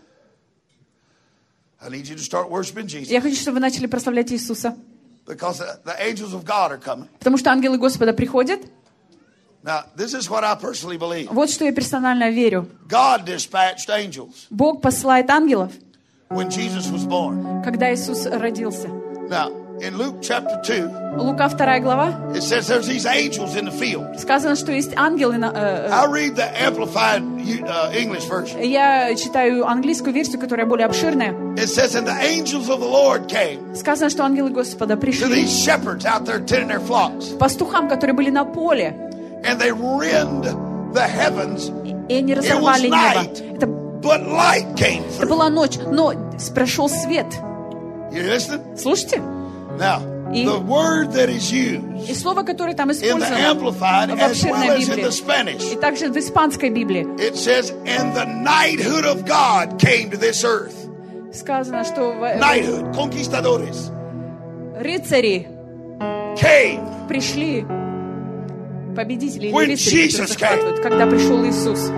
I need you to start worshiping Jesus. Я хочу, чтобы вы начали прославлять Иисуса. Because the, the angels of God are coming. Потому что ангелы Господа приходят. Now, this is what I personally believe. Вот что я персонально верю. God dispatched angels Бог посылает ангелов, when Jesus was born. когда Иисус родился. Now, in Luke chapter two, Лука вторая глава, it says there's these angels in the field. сказано, что есть ангелы. на- э, I'll read the amplified uh, English version. э, Я читаю английскую версию, которая более обширная. It says, and the angels of the Lord came Сказано, что ангелы Господа to пришли these shepherds out there tending their flocks. к пастухам, которые были на поле, And they rend the heavens, и они разорвали It was небо. night. Это, but light came это through. была ночь, но прошел свет. You listening? Слушайте? Now, И- the word that is used И слово, которое там in the использовано Amplified в as well обширной as in Библии, the Spanish, и также в испанской Библии, it says, and the knighthood of God came to this earth. сказано, что в- Knighthood, conquistadores, рыцари came пришли, победители или When рыцари, которые Jesus захватывают, когда пришел Иисус.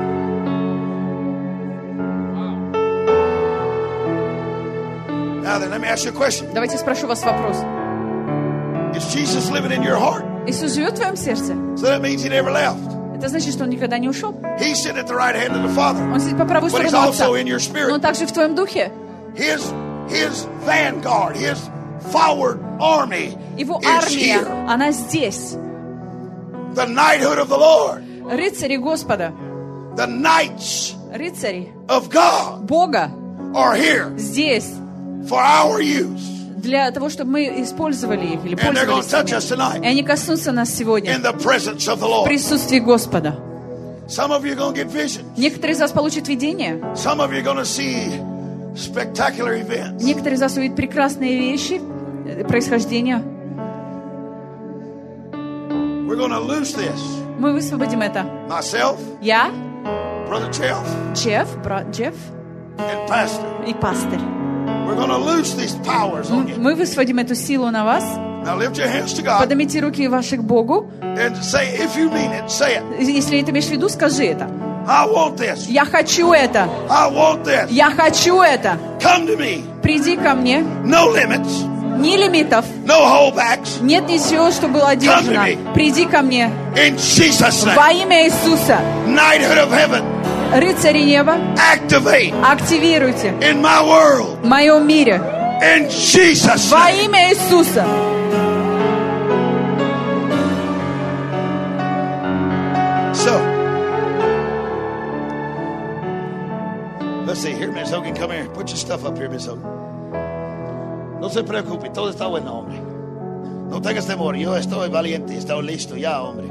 Now then, let me ask you a question. Давайте спрошу вас вопрос. Is Jesus living in your heart? Иисус живет в твоем сердце? So that means he never left. Это значит, что он никогда не ушел. He's sitting at the right hand of the Father. Он сидит по правую But he's сторону Отца. also in your Но он spirit. также в твоем духе. His, his vanguard, his forward army Его is армия, here. она здесь. The knighthood of the Lord. Рыцари Господа, The knights рыцари of God Бога are here здесь for our use. для того, чтобы мы использовали их или And they're going пользовались to touch us ими. tonight И они коснутся нас сегодня in the presence of the в Lord. присутствии Господа. Some of you are going to get visions. Некоторые из вас получат видение. Some of you are going to see spectacular events. Некоторые из вас увидят прекрасные вещи, э, происхождения. We're going to lose this. Мы высвободим это. Myself, Я, Brother Jeff, Джефф, брат Джефф and Pastor. и пастырь. We're going to loose these powers on you. Мы высвободим эту силу на вас. Now lift your hands to God. Поднимите руки ваши к Богу. And say, if you mean it, say it. Если это имеешь в виду, скажи это. I want this. Я хочу это. I want this. Я хочу это. Come to me. Приди ко мне. No limits. Ни лимитов. No holdbacks. Нет ничего, что было одержано. Приди ко мне. In Jesus' name. Во имя Иисуса. Knighthood of heaven. Рыцари неба. Activate. Активируйте. In my world. В моем мире. In Jesus' name. Во имя Иисуса. So, let's see. Here, Miss Hogan, come here. Put your stuff up here, Miss Hogan. No se preocupe, todo está bueno, hombre. No tengas temor, yo estoy valiente, estoy listo ya, hombre.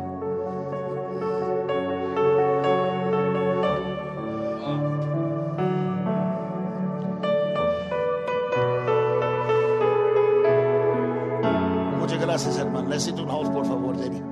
Muchas gracias, hermano. Necesito un house, por favor, David.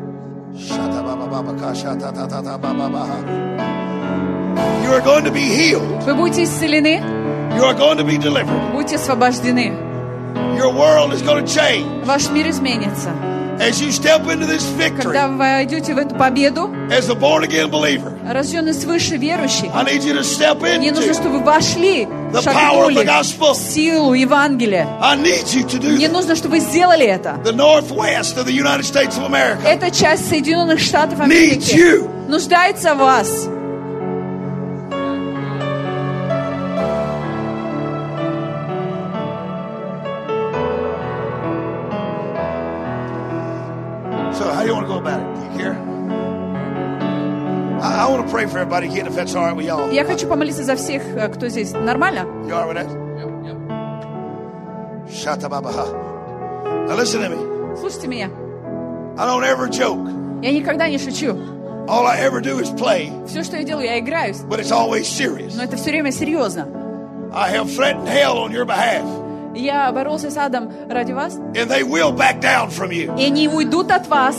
You are going to be healed. Вы будете исцелены. You are going to be delivered. Будете освобождены. Your world is going to change. Ваш мир изменится. As you step into this victory. Когда вы войдете в эту победу. As a born again believer. Рожденный свыше верующий. I need you to step into. Мне нужно, чтобы вы вошли, the power of the gospel. в силу Евангелия. I need you to do. Мне нужно, чтобы вы сделали это. The northwest of the United States of America. Эта часть Соединенных Штатов Америки needs you. нуждается в вас. So how do you want to go about it? Do you care? I, I want to pray for everybody again, if that's all right with y'all. Я хочу помолиться за всех, кто здесь. Нормально? You all right with that? Yep, yep. Shatababaha. Now listen to me. Слушайте меня. I don't ever joke. Я никогда не шучу. All I ever do is play. Все, что я делаю, я играюсь. But it's always serious. Но это все время серьезно. I have threatened hell on your behalf. Я боролся с адом ради вас. And they will back down from you. И они уйдут от вас.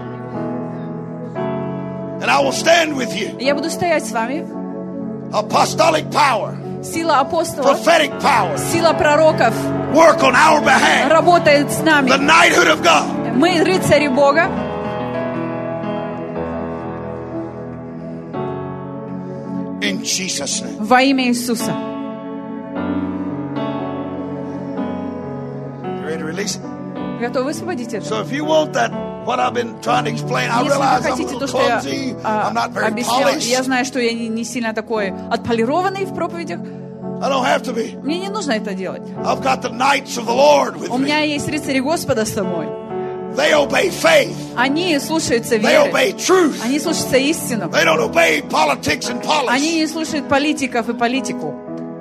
And I will stand with you. Я буду стоять с вами. Apostolic power. Сила апостолов. Prophetic power. Сила пророков. Work on our behalf. Работает с нами. The knighthood of God. Мы рыцари Бога. In Jesus' name. Во имя Иисуса. You ready to release it? Готовы высвободить это? So if you want that, what I've been trying to explain, I realize I'm a little clumsy, I'm not very polished. Я знаю, что я не сильно такой отполированный в проповедях. I don't have to be. Мне не нужно это делать. I've got the knights of the Lord with me. У меня есть рыцари Господа с собой. They obey faith. Они слушаются They веры. obey truth. Они слушаются истину. They don't obey politics and policy. Они не слушают политиков и политику.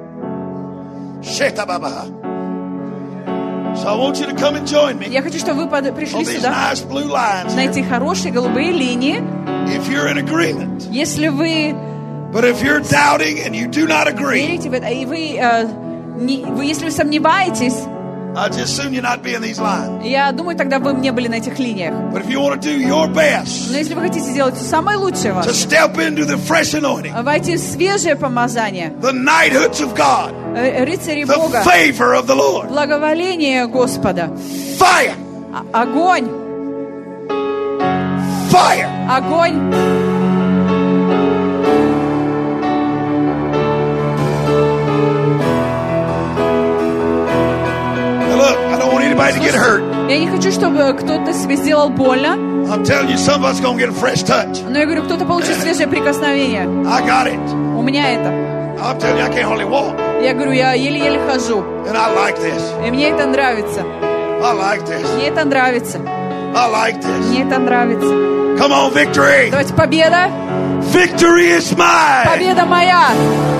So I want you to come and join me. Я хочу, чтобы вы пришли сюда nice blue lines на эти хорошие голубые линии. If you're in agreement. Если вы But if you're doubting and you do not agree, верите в это, и вы, э, не, вы если вы сомневаетесь, I'd just assume you not be in these lines. Я думаю, тогда вы не были на этих линиях. But if you want to do your best, но если вы хотите сделать все самое лучшее ваше, to step into the fresh anointing, войти в свежее помазание, the knighthoods of God, рыцари the Бога, favor of the Lord, благоволение Господа, fire, огонь, fire, огонь. To get hurt. Я не хочу, чтобы кто-то себе сделал больно. I'm telling you, somebody's gonna get a fresh touch. Но я говорю, кто-то получит свежее прикосновение. I got it. У меня это. I'm telling you, I can't hardly walk. Я говорю, я еле-еле хожу. And I like this. И мне это нравится. I like this. Мне это нравится. I like this. Мне это нравится. Come on, victory. Давайте, победа. Victory is mine. Победа моя.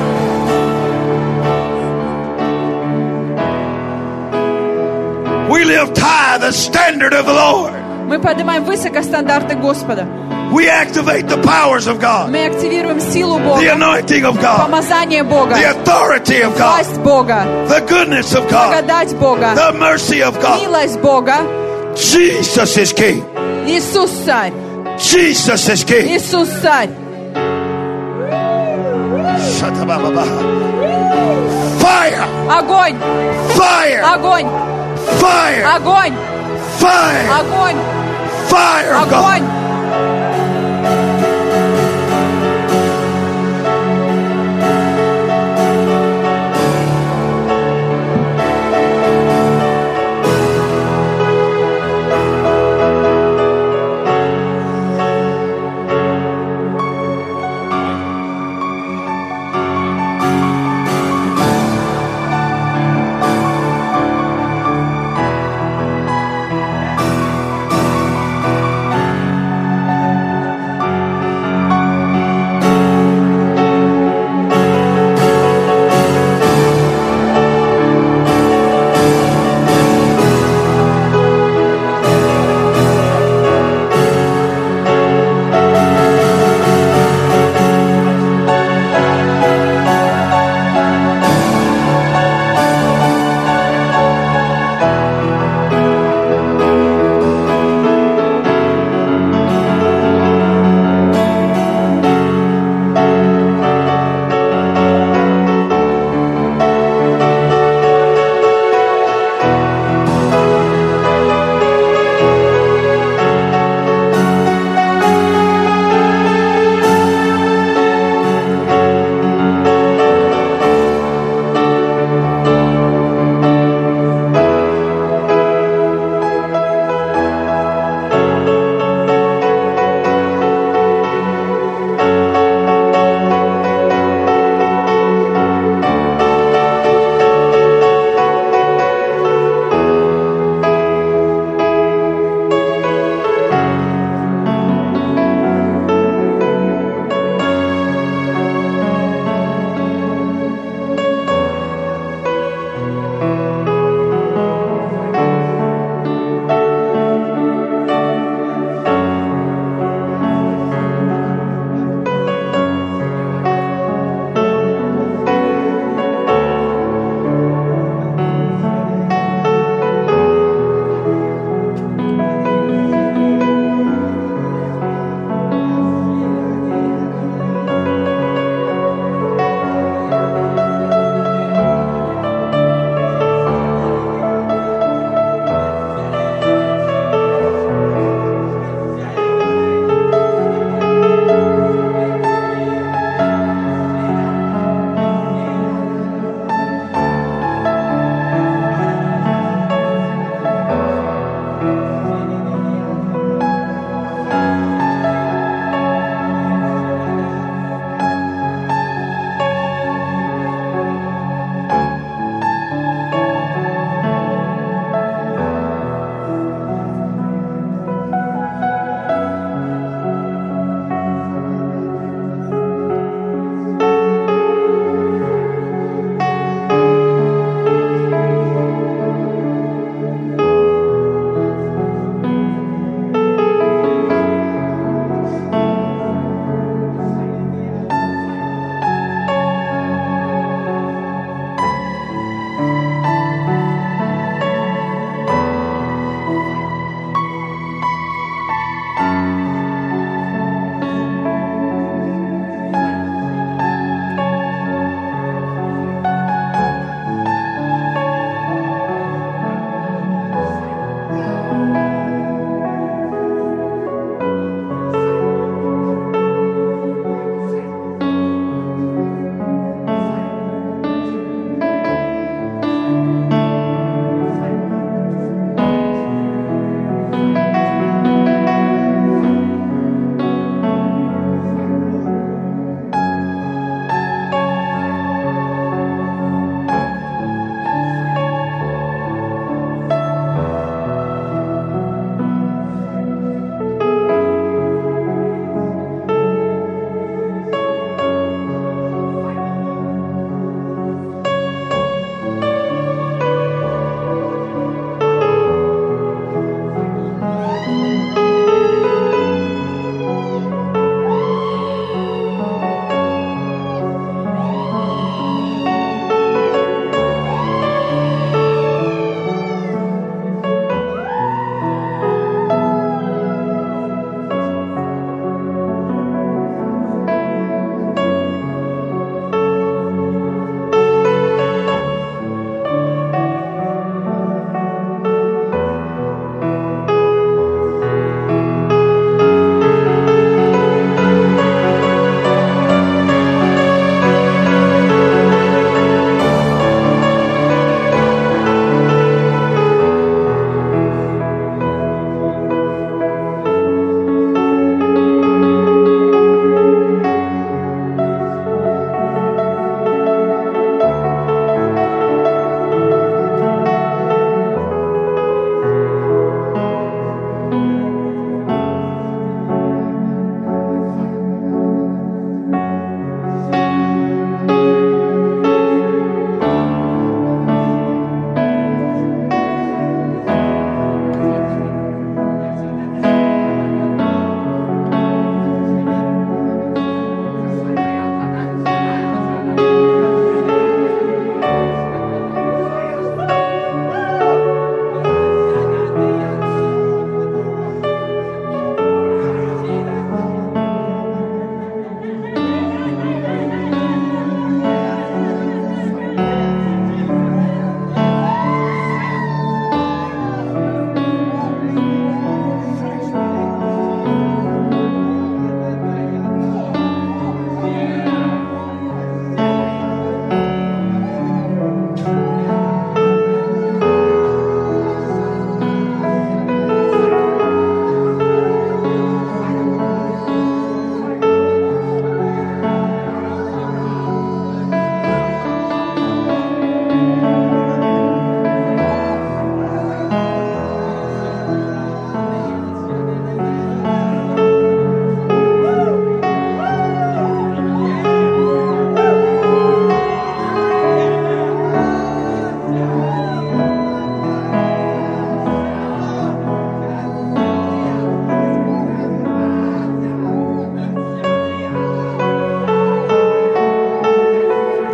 We lift high the standard of the Lord. Мы поднимаем высоко стандарты Господа. We activate the powers of God. Мы активируем силу Бога. The anointing of God. Помазание Бога. The authority of God. Власть Бога. The goodness of God. Благодать Бога. The mercy of God. Милость Бога. Jesus is King. Иисус царь. Jesus is King. Иисус царь. Fire. Огонь. Fire. Огонь. Fire. Огонь. Fire. Огонь. Fire. Огонь.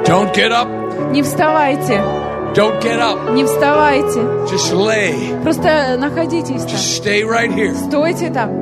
Don't get up. Не вставайте. Don't get up. Не вставайте. Just lay. Просто находитесь там. Just stay right here. Стойте там.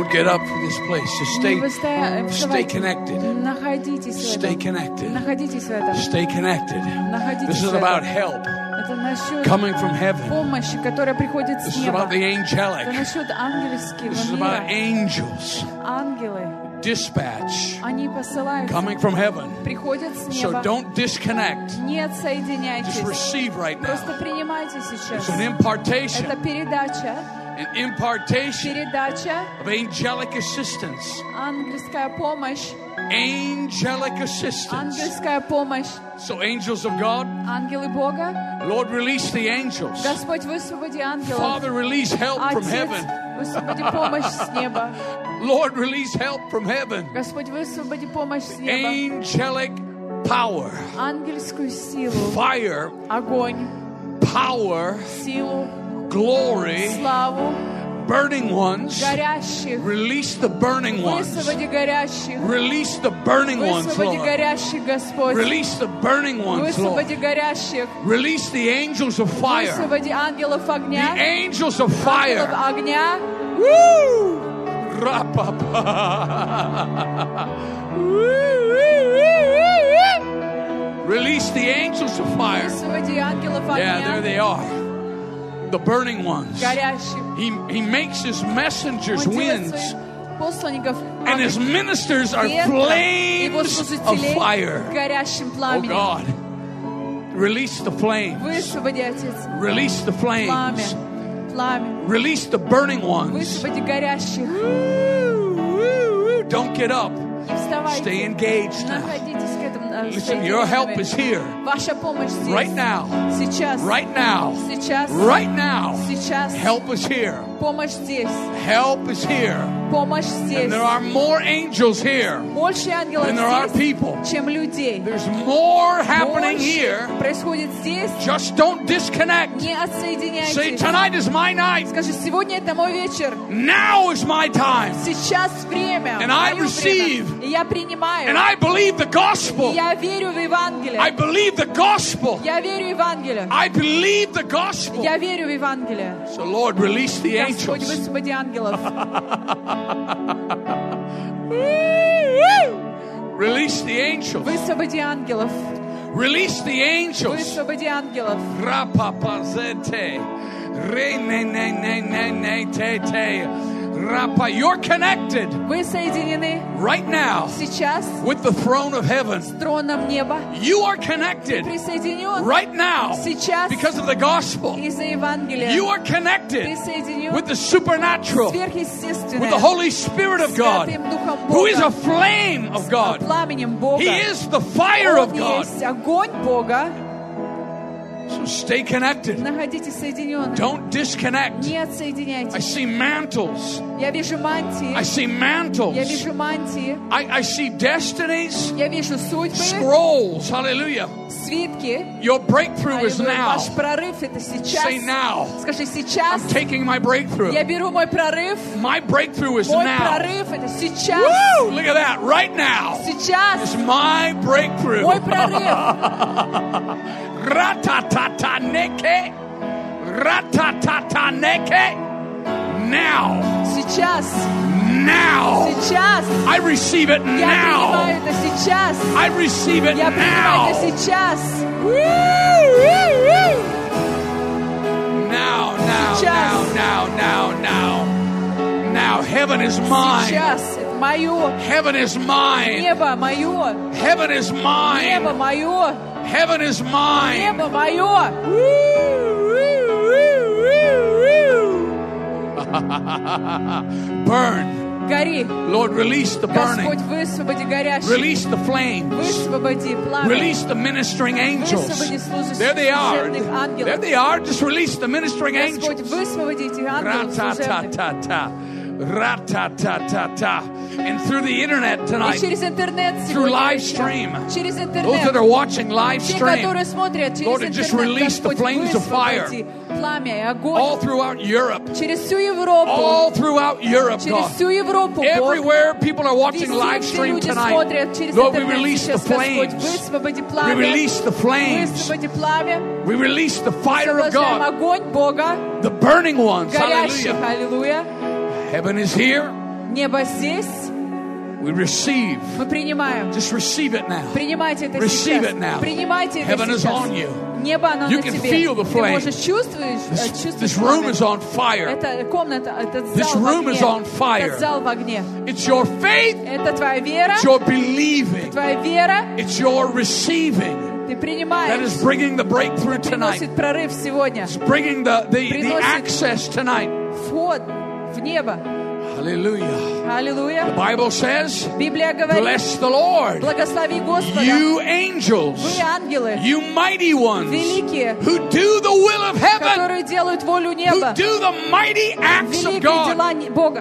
Don't get up from this place. Just stay, stay connected. Находитесь Stay connected. Находитесь в этом. Stay connected. Находитесь This is в этом. about help Это насчет coming from heaven. помощи, которая приходит This с is неба. about the Это angelic. насчет ангельского This is about мира. angels. Ангелы, Dispatch они посылаются, coming from heaven. приходят с So неба. don't disconnect. Не Just отсоединяйтесь. receive right now. Просто принимайте сейчас. It's an impartation. Это передача, An impartation передача, of angelic assistance. ангельская помощь, Angelic assistance. ангельская помощь. So angels of God, Ангелы Бога, Lord, release the angels. Господь, высвободи ангелов. Father, release help from Отец, heaven. высвободи помощь с неба. Lord, release help from heaven. Господь, высвободи помощь с неба. Angelic power, Ангельскую силу, fire, огонь, power, силу, glory, славу, burning ones. горящих. Release the burning ones. Высвободи горящих. Release the burning ones, Высвободи Lord. горящих, Господь. Release the burning ones, Lord. Высвободи горящих. Release the angels of fire. Высвободи ангелов The огня. angels of Ангелов fire. огня. Woo! Rapapa. Release the angels of fire. Высвободи ангелов Yeah, there огня. they are. The burning ones. Горящих. He, he makes his messengers Он делает winds, своих посланников and his ministers are ветром, его flames of служителей fire. горящим Oh пламенем. God, release the flames. Высвободи, Отец, Release the пламя, flames. пламя. Release the burning ones. Высвободи горящих. Don't get up. Не вставайте. Stay engaged now. Находитесь к этому. э, Listen, стоите your help рядом. is here. Ваша помощь здесь. Right now. Сейчас. Right now. Сейчас. Right now. Сейчас. Help is here. Помощь здесь. Help is here. Помощь здесь. And there are more angels here Больше ангелов than there are здесь, people. чем людей. There's more happening Больше here. происходит здесь. Just don't disconnect. Не Say, отсоединяйтесь. tonight is my night. Скажи, сегодня это мой вечер. Now is my time. Сейчас время. And I мое receive. время. И я принимаю. And I believe the gospel. И я верю в Евангелие. I believe the gospel. Я верю в Евангелие. I believe the gospel. Я верю в Евангелие. So Lord, release the Господь, angels. высвободи ангелов. Release the angels. Высвободи ангелов. Release the angels. Высвободи ангелов. Rapapazete. Re ne ne ne ne ne te te. Rapa. You're connected Вы соединены right now сейчас with the throne of heaven. с троном неба. You are connected Присоединен right now сейчас because of the gospel. из-за Евангелия. You are connected Присоединен with the supernatural, with сверхъестественное. the Holy Spirit of God, Святым Духом who is a Бога. flame of God. Пламенем Бога. He is the fire of Он God. есть огонь Бога. So stay connected. Находитесь соединенными. Don't disconnect. Не I отсоединяйтесь. see mantles. Я вижу мантии. I see mantles. Я вижу мантии. I, I see destinies, Я вижу судьбы, scrolls. Hallelujah. свитки. Your breakthrough is Аллилуйя. now. Ваш прорыв это сейчас. Say now. Скажи сейчас. I'm taking my breakthrough. Я беру мой прорыв. My breakthrough is Мой now. прорыв это сейчас. Woo! Look at that. Right now. Сейчас. It's my breakthrough. Мой прорыв. Ratatataneke. Ratatataneke. Now. Сейчас. Now. Сейчас. I receive it Я now. принимаю это сейчас. I receive it Я принимаю это now. сейчас. Now, now, Сейчас. now, now, now, now. Now, heaven is mine. Сейчас. Это мое. Heaven is mine. Небо мое. Heaven is Небо mine. мое. Heaven is mine. Небо мое. Burn. Гори. Lord, release the burning. Господь, высвободи горящий. Release the flames. Высвободи пламя. Release the ministering angels. Высвободи служащих There they are. служебных ангелов. There they are. Just release the ministering Господь, angels. высвободи этих ангелов служебных. Ra-ta-ta-ta-ta. Ra-ta-ta-ta-ta. And through the internet И tonight, через интернет through сегодня live вечером, stream, через those that интернет, are watching live те, stream, которые смотрят через Lord, just интернет, release the Господь, flames of fire высвободи пламя и all огонь throughout Europe, через всю Европу, all throughout Europe, через God. всю Европу, Бог. Everywhere people are watching Везде, live где stream люди tonight, смотрят через Lord, we интернет release the сейчас, Господь, flames. высвободи We пламя, release the flames. высвободи пламя, We release the fire of освобождаем God, огонь Бога, the burning ones. горящих, Hallelujah. аллилуйя. Heaven is here. Небо здесь. We receive. Мы принимаем. Just receive it now. Принимайте это receive сейчас. It now. Принимайте это Heaven сейчас. Is on you. Небо, оно You на can тебе. feel the flame. Ты можешь чувствовать, This, чувствовать this room is on fire. Эта комната, этот This зал в room огне. is on fire. Этот зал в огне. It's your faith. Это твоя вера. It's your believing. Твоя вера. It's your receiving. Ты принимаешь. That is bringing the breakthrough tonight. Приносит прорыв сегодня. It's bringing the, the, the access tonight. Вход в небо. Hallelujah. Hallelujah. The Bible says, Библия говорит, bless the Lord. Благослови Господа. You angels. Вы ангелы. You mighty ones. Великие. Who do the will of heaven. Которые делают волю неба. Who do the mighty acts of God. Великие дела Бога.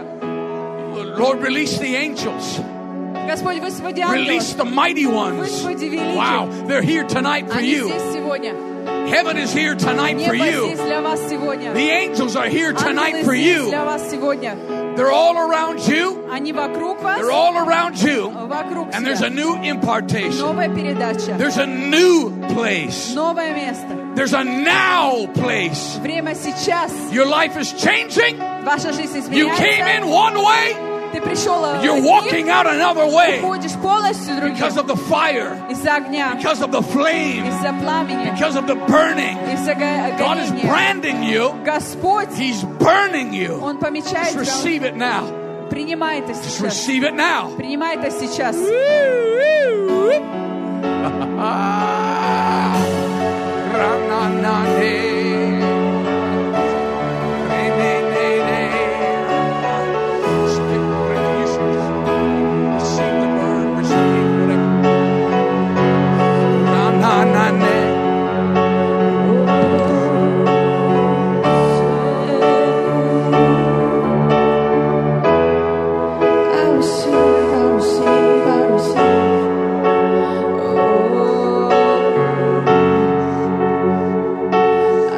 Lord, release the angels. Господь, высвободи ангелов. Release the mighty ones. Высвободи великих. Wow, they're here tonight for Они you. здесь сегодня. Heaven is here tonight for Небо you. здесь для вас сегодня. The angels are here tonight Ангелы for здесь you. для вас сегодня. They're all around you. Они вокруг вас. They're all around you. Вокруг And there's a себя. new impartation. Новая передача. There's a new place. Новое место. There's a now place. Время сейчас. Your life is changing. Ваша жизнь You came изменяется. in one way. Ты пришел You're walking out another way. Уходишь полностью другим. Because of the fire. Из-за огня. Because of the flame. Из-за пламени. Because of the burning. Из-за God is горения. branding you. Господь, He's burning you. Он помечает Just receive it now. Принимай это Just сейчас. receive it now. Принимай это сейчас. I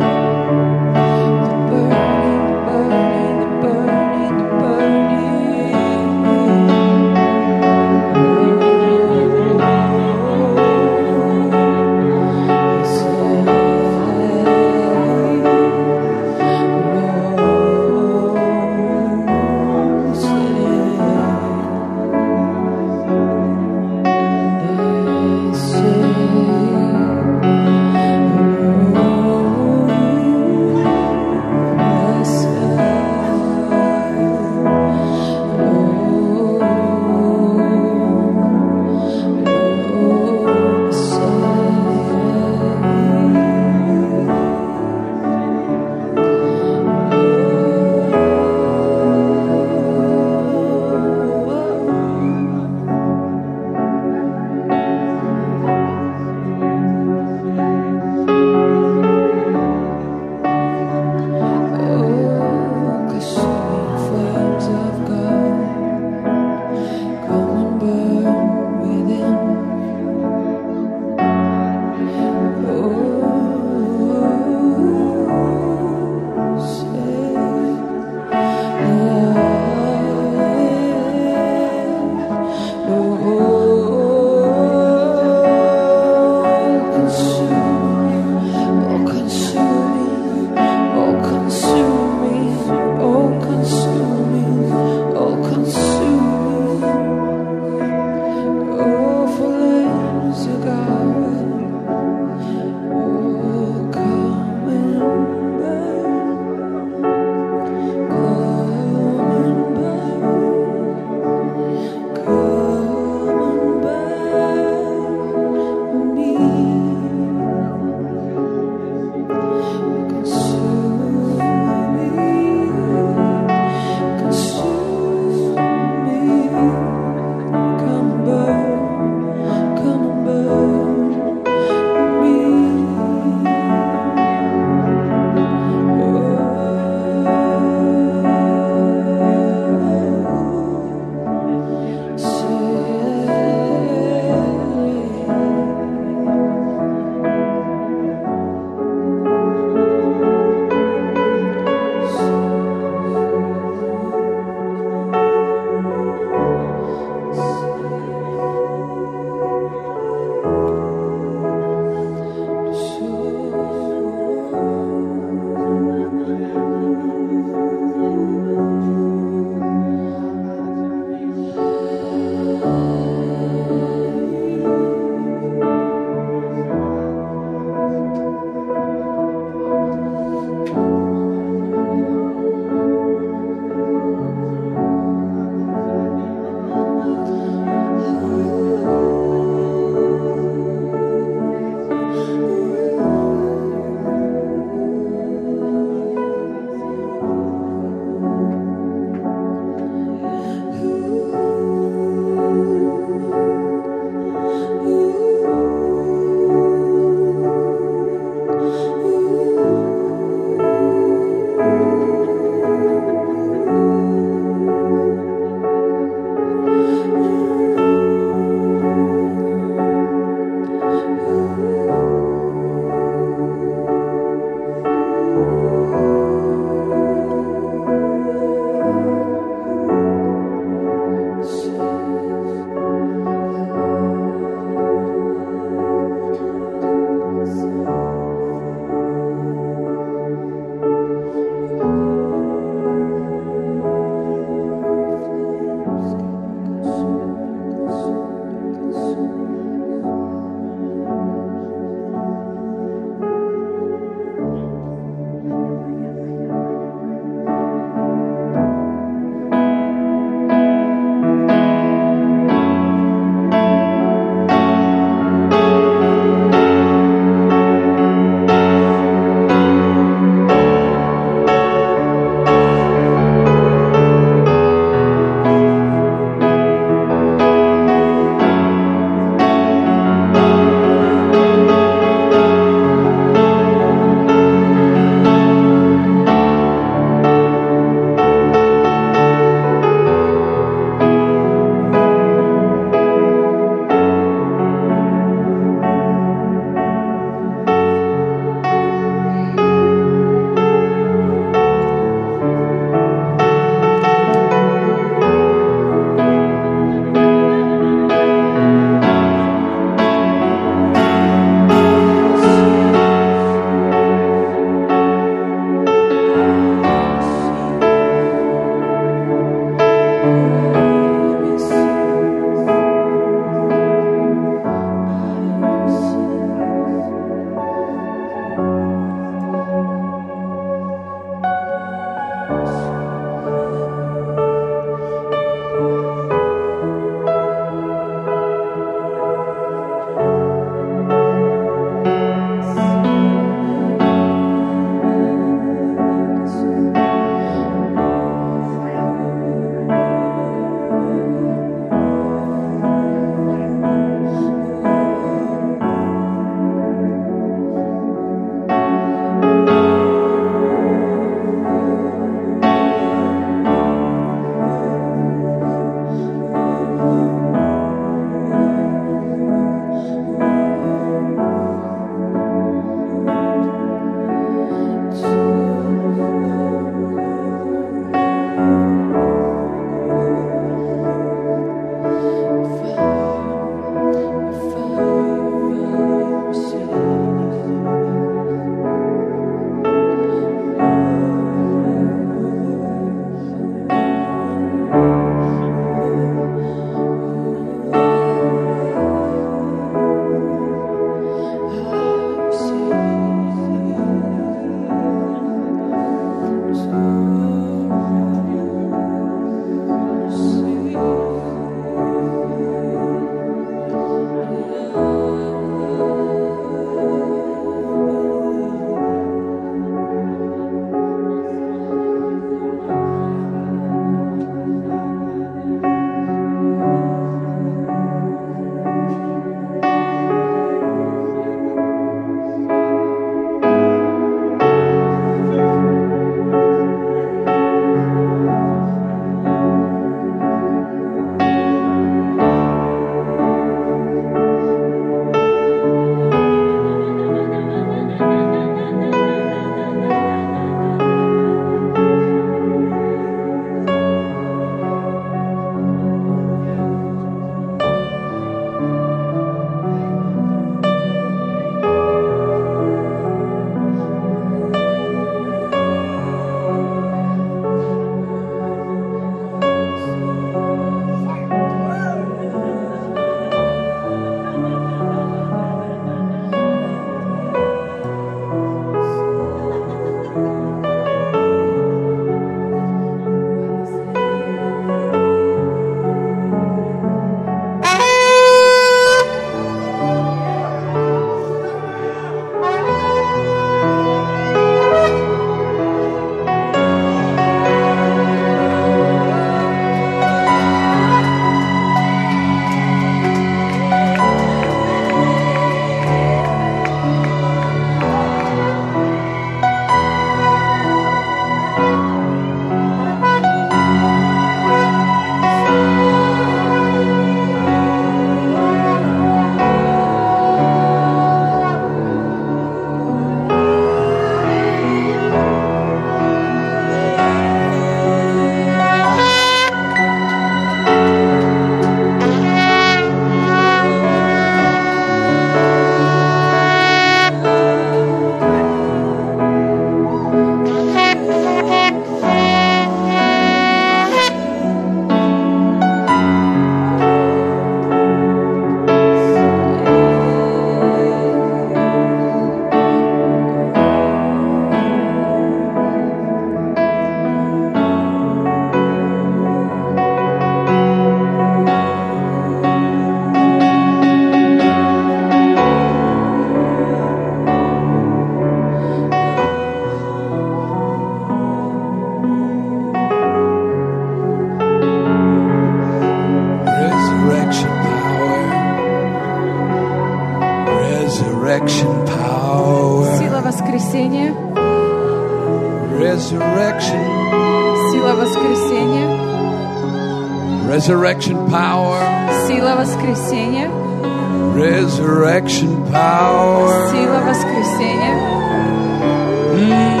Resurrection. Сила воскресения. Resurrection power. Сила воскресения. Resurrection power. Сила воскресения. Mm.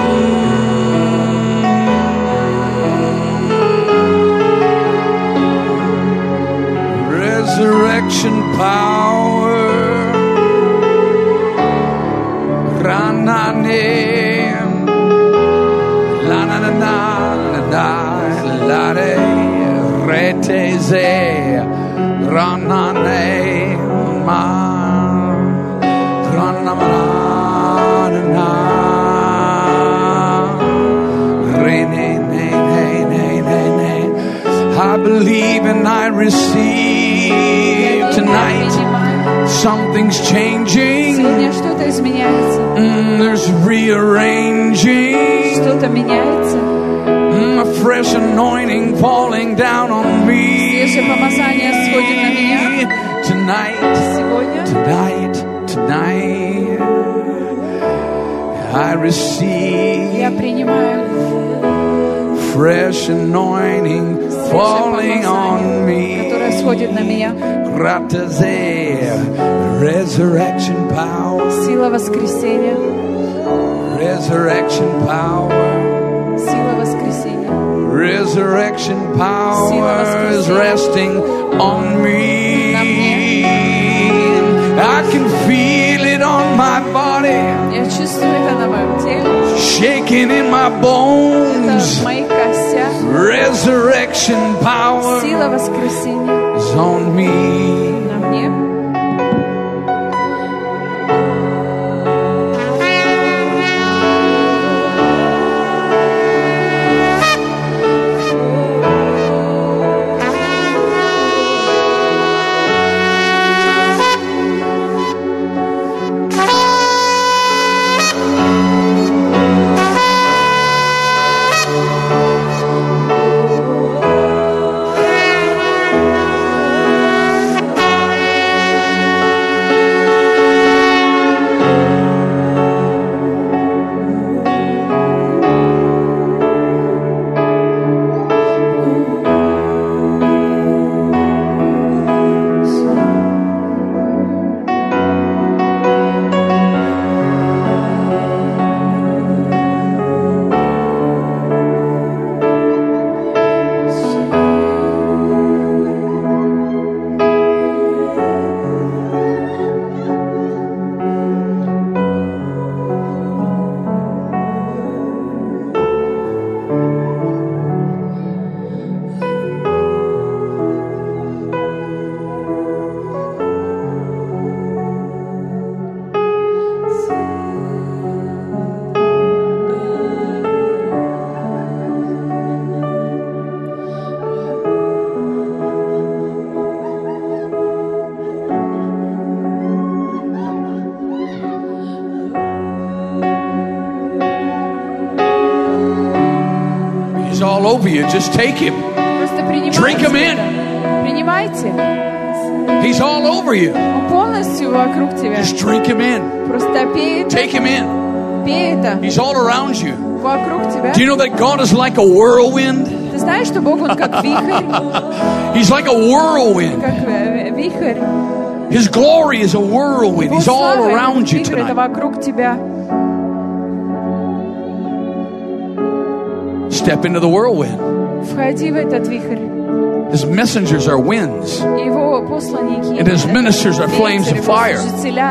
Resurrection power. Ranane. La na na na na la de reteze. Ranane ma. Ranamana na. Rene ne ne ne ne ne. I believe and I receive tonight. Something's changing. Сегодня что-то изменяется. Mm, there's rearranging. Что-то меняется. Mm, a fresh anointing falling down on me. Свежее помазание сходит на меня. Tonight. Сегодня. Tonight. Tonight. I receive. Я принимаю. Fresh anointing falling on me. Которое сходит на меня. Resurrection power. Сила воскресения. Resurrection power. Сила воскресения. Resurrection power is resting on me. I can feel it on my body. Я чувствую это на моем теле. Shaking in my bones. Это в моих костях. Resurrection power. Сила воскресения. Is on me. На мне. Over you, just take him. Drink him in. Принимайте. He's all over you. Он полностью вокруг тебя. Just drink him in. Просто пей это. Take him in. Пей это. He's all around you. Вокруг тебя. Do you know that God is like a whirlwind? Ты знаешь, что Бог он как вихрь? He's like a whirlwind. Как вихрь. His glory is a whirlwind. He's all around you tonight. Это вокруг тебя. Step into the whirlwind. Входи в этот вихрь. His messengers are winds. Его посланники. And his ministers are flames of fire.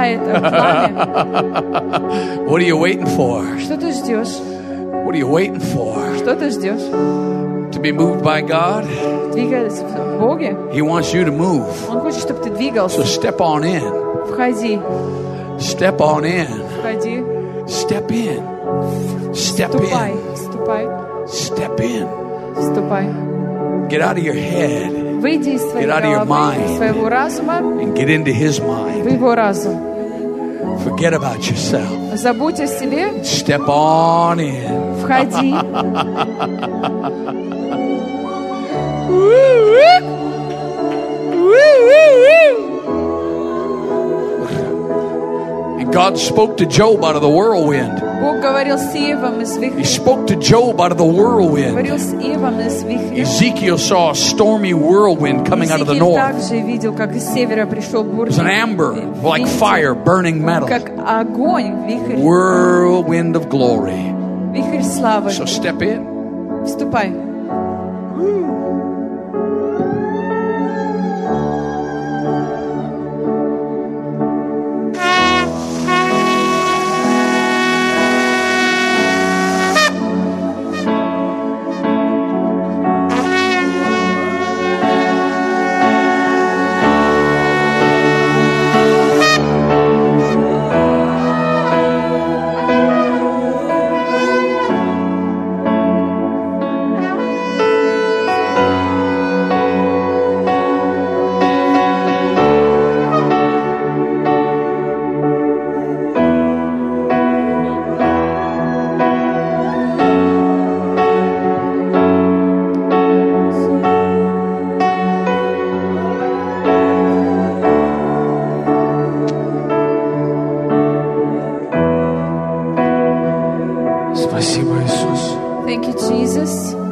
What are you waiting for? Что ты ждешь? What are you waiting for? Что ты ждешь? To be moved by God? Двигаться в Боге. He wants you to move. Он хочет, чтобы ты двигался. So step on in. Входи. Step on in. Входи. Step in. Step Вступай. in. Вступай. Step in. Вступай. Get out of your head. Выйди из своей головы, из своего разума. And get into his mind. В его разум. Forget about yourself. Забудь о себе. Step on in. Входи. And God spoke to Job out of the whirlwind. Бог говорил с Иовом из вихря. He spoke to Job out of the whirlwind. Говорил с Иовом из вихря. Ezekiel saw a stormy whirlwind coming out of the Иезекииль north. также видел, как из севера пришел It was an amber, бурный like fire, burning metal. как огонь, вихрь, Whirlwind of glory. вихрь славы. So step in. Вступай. Спасибо, Иисус. Thank you, Jesus.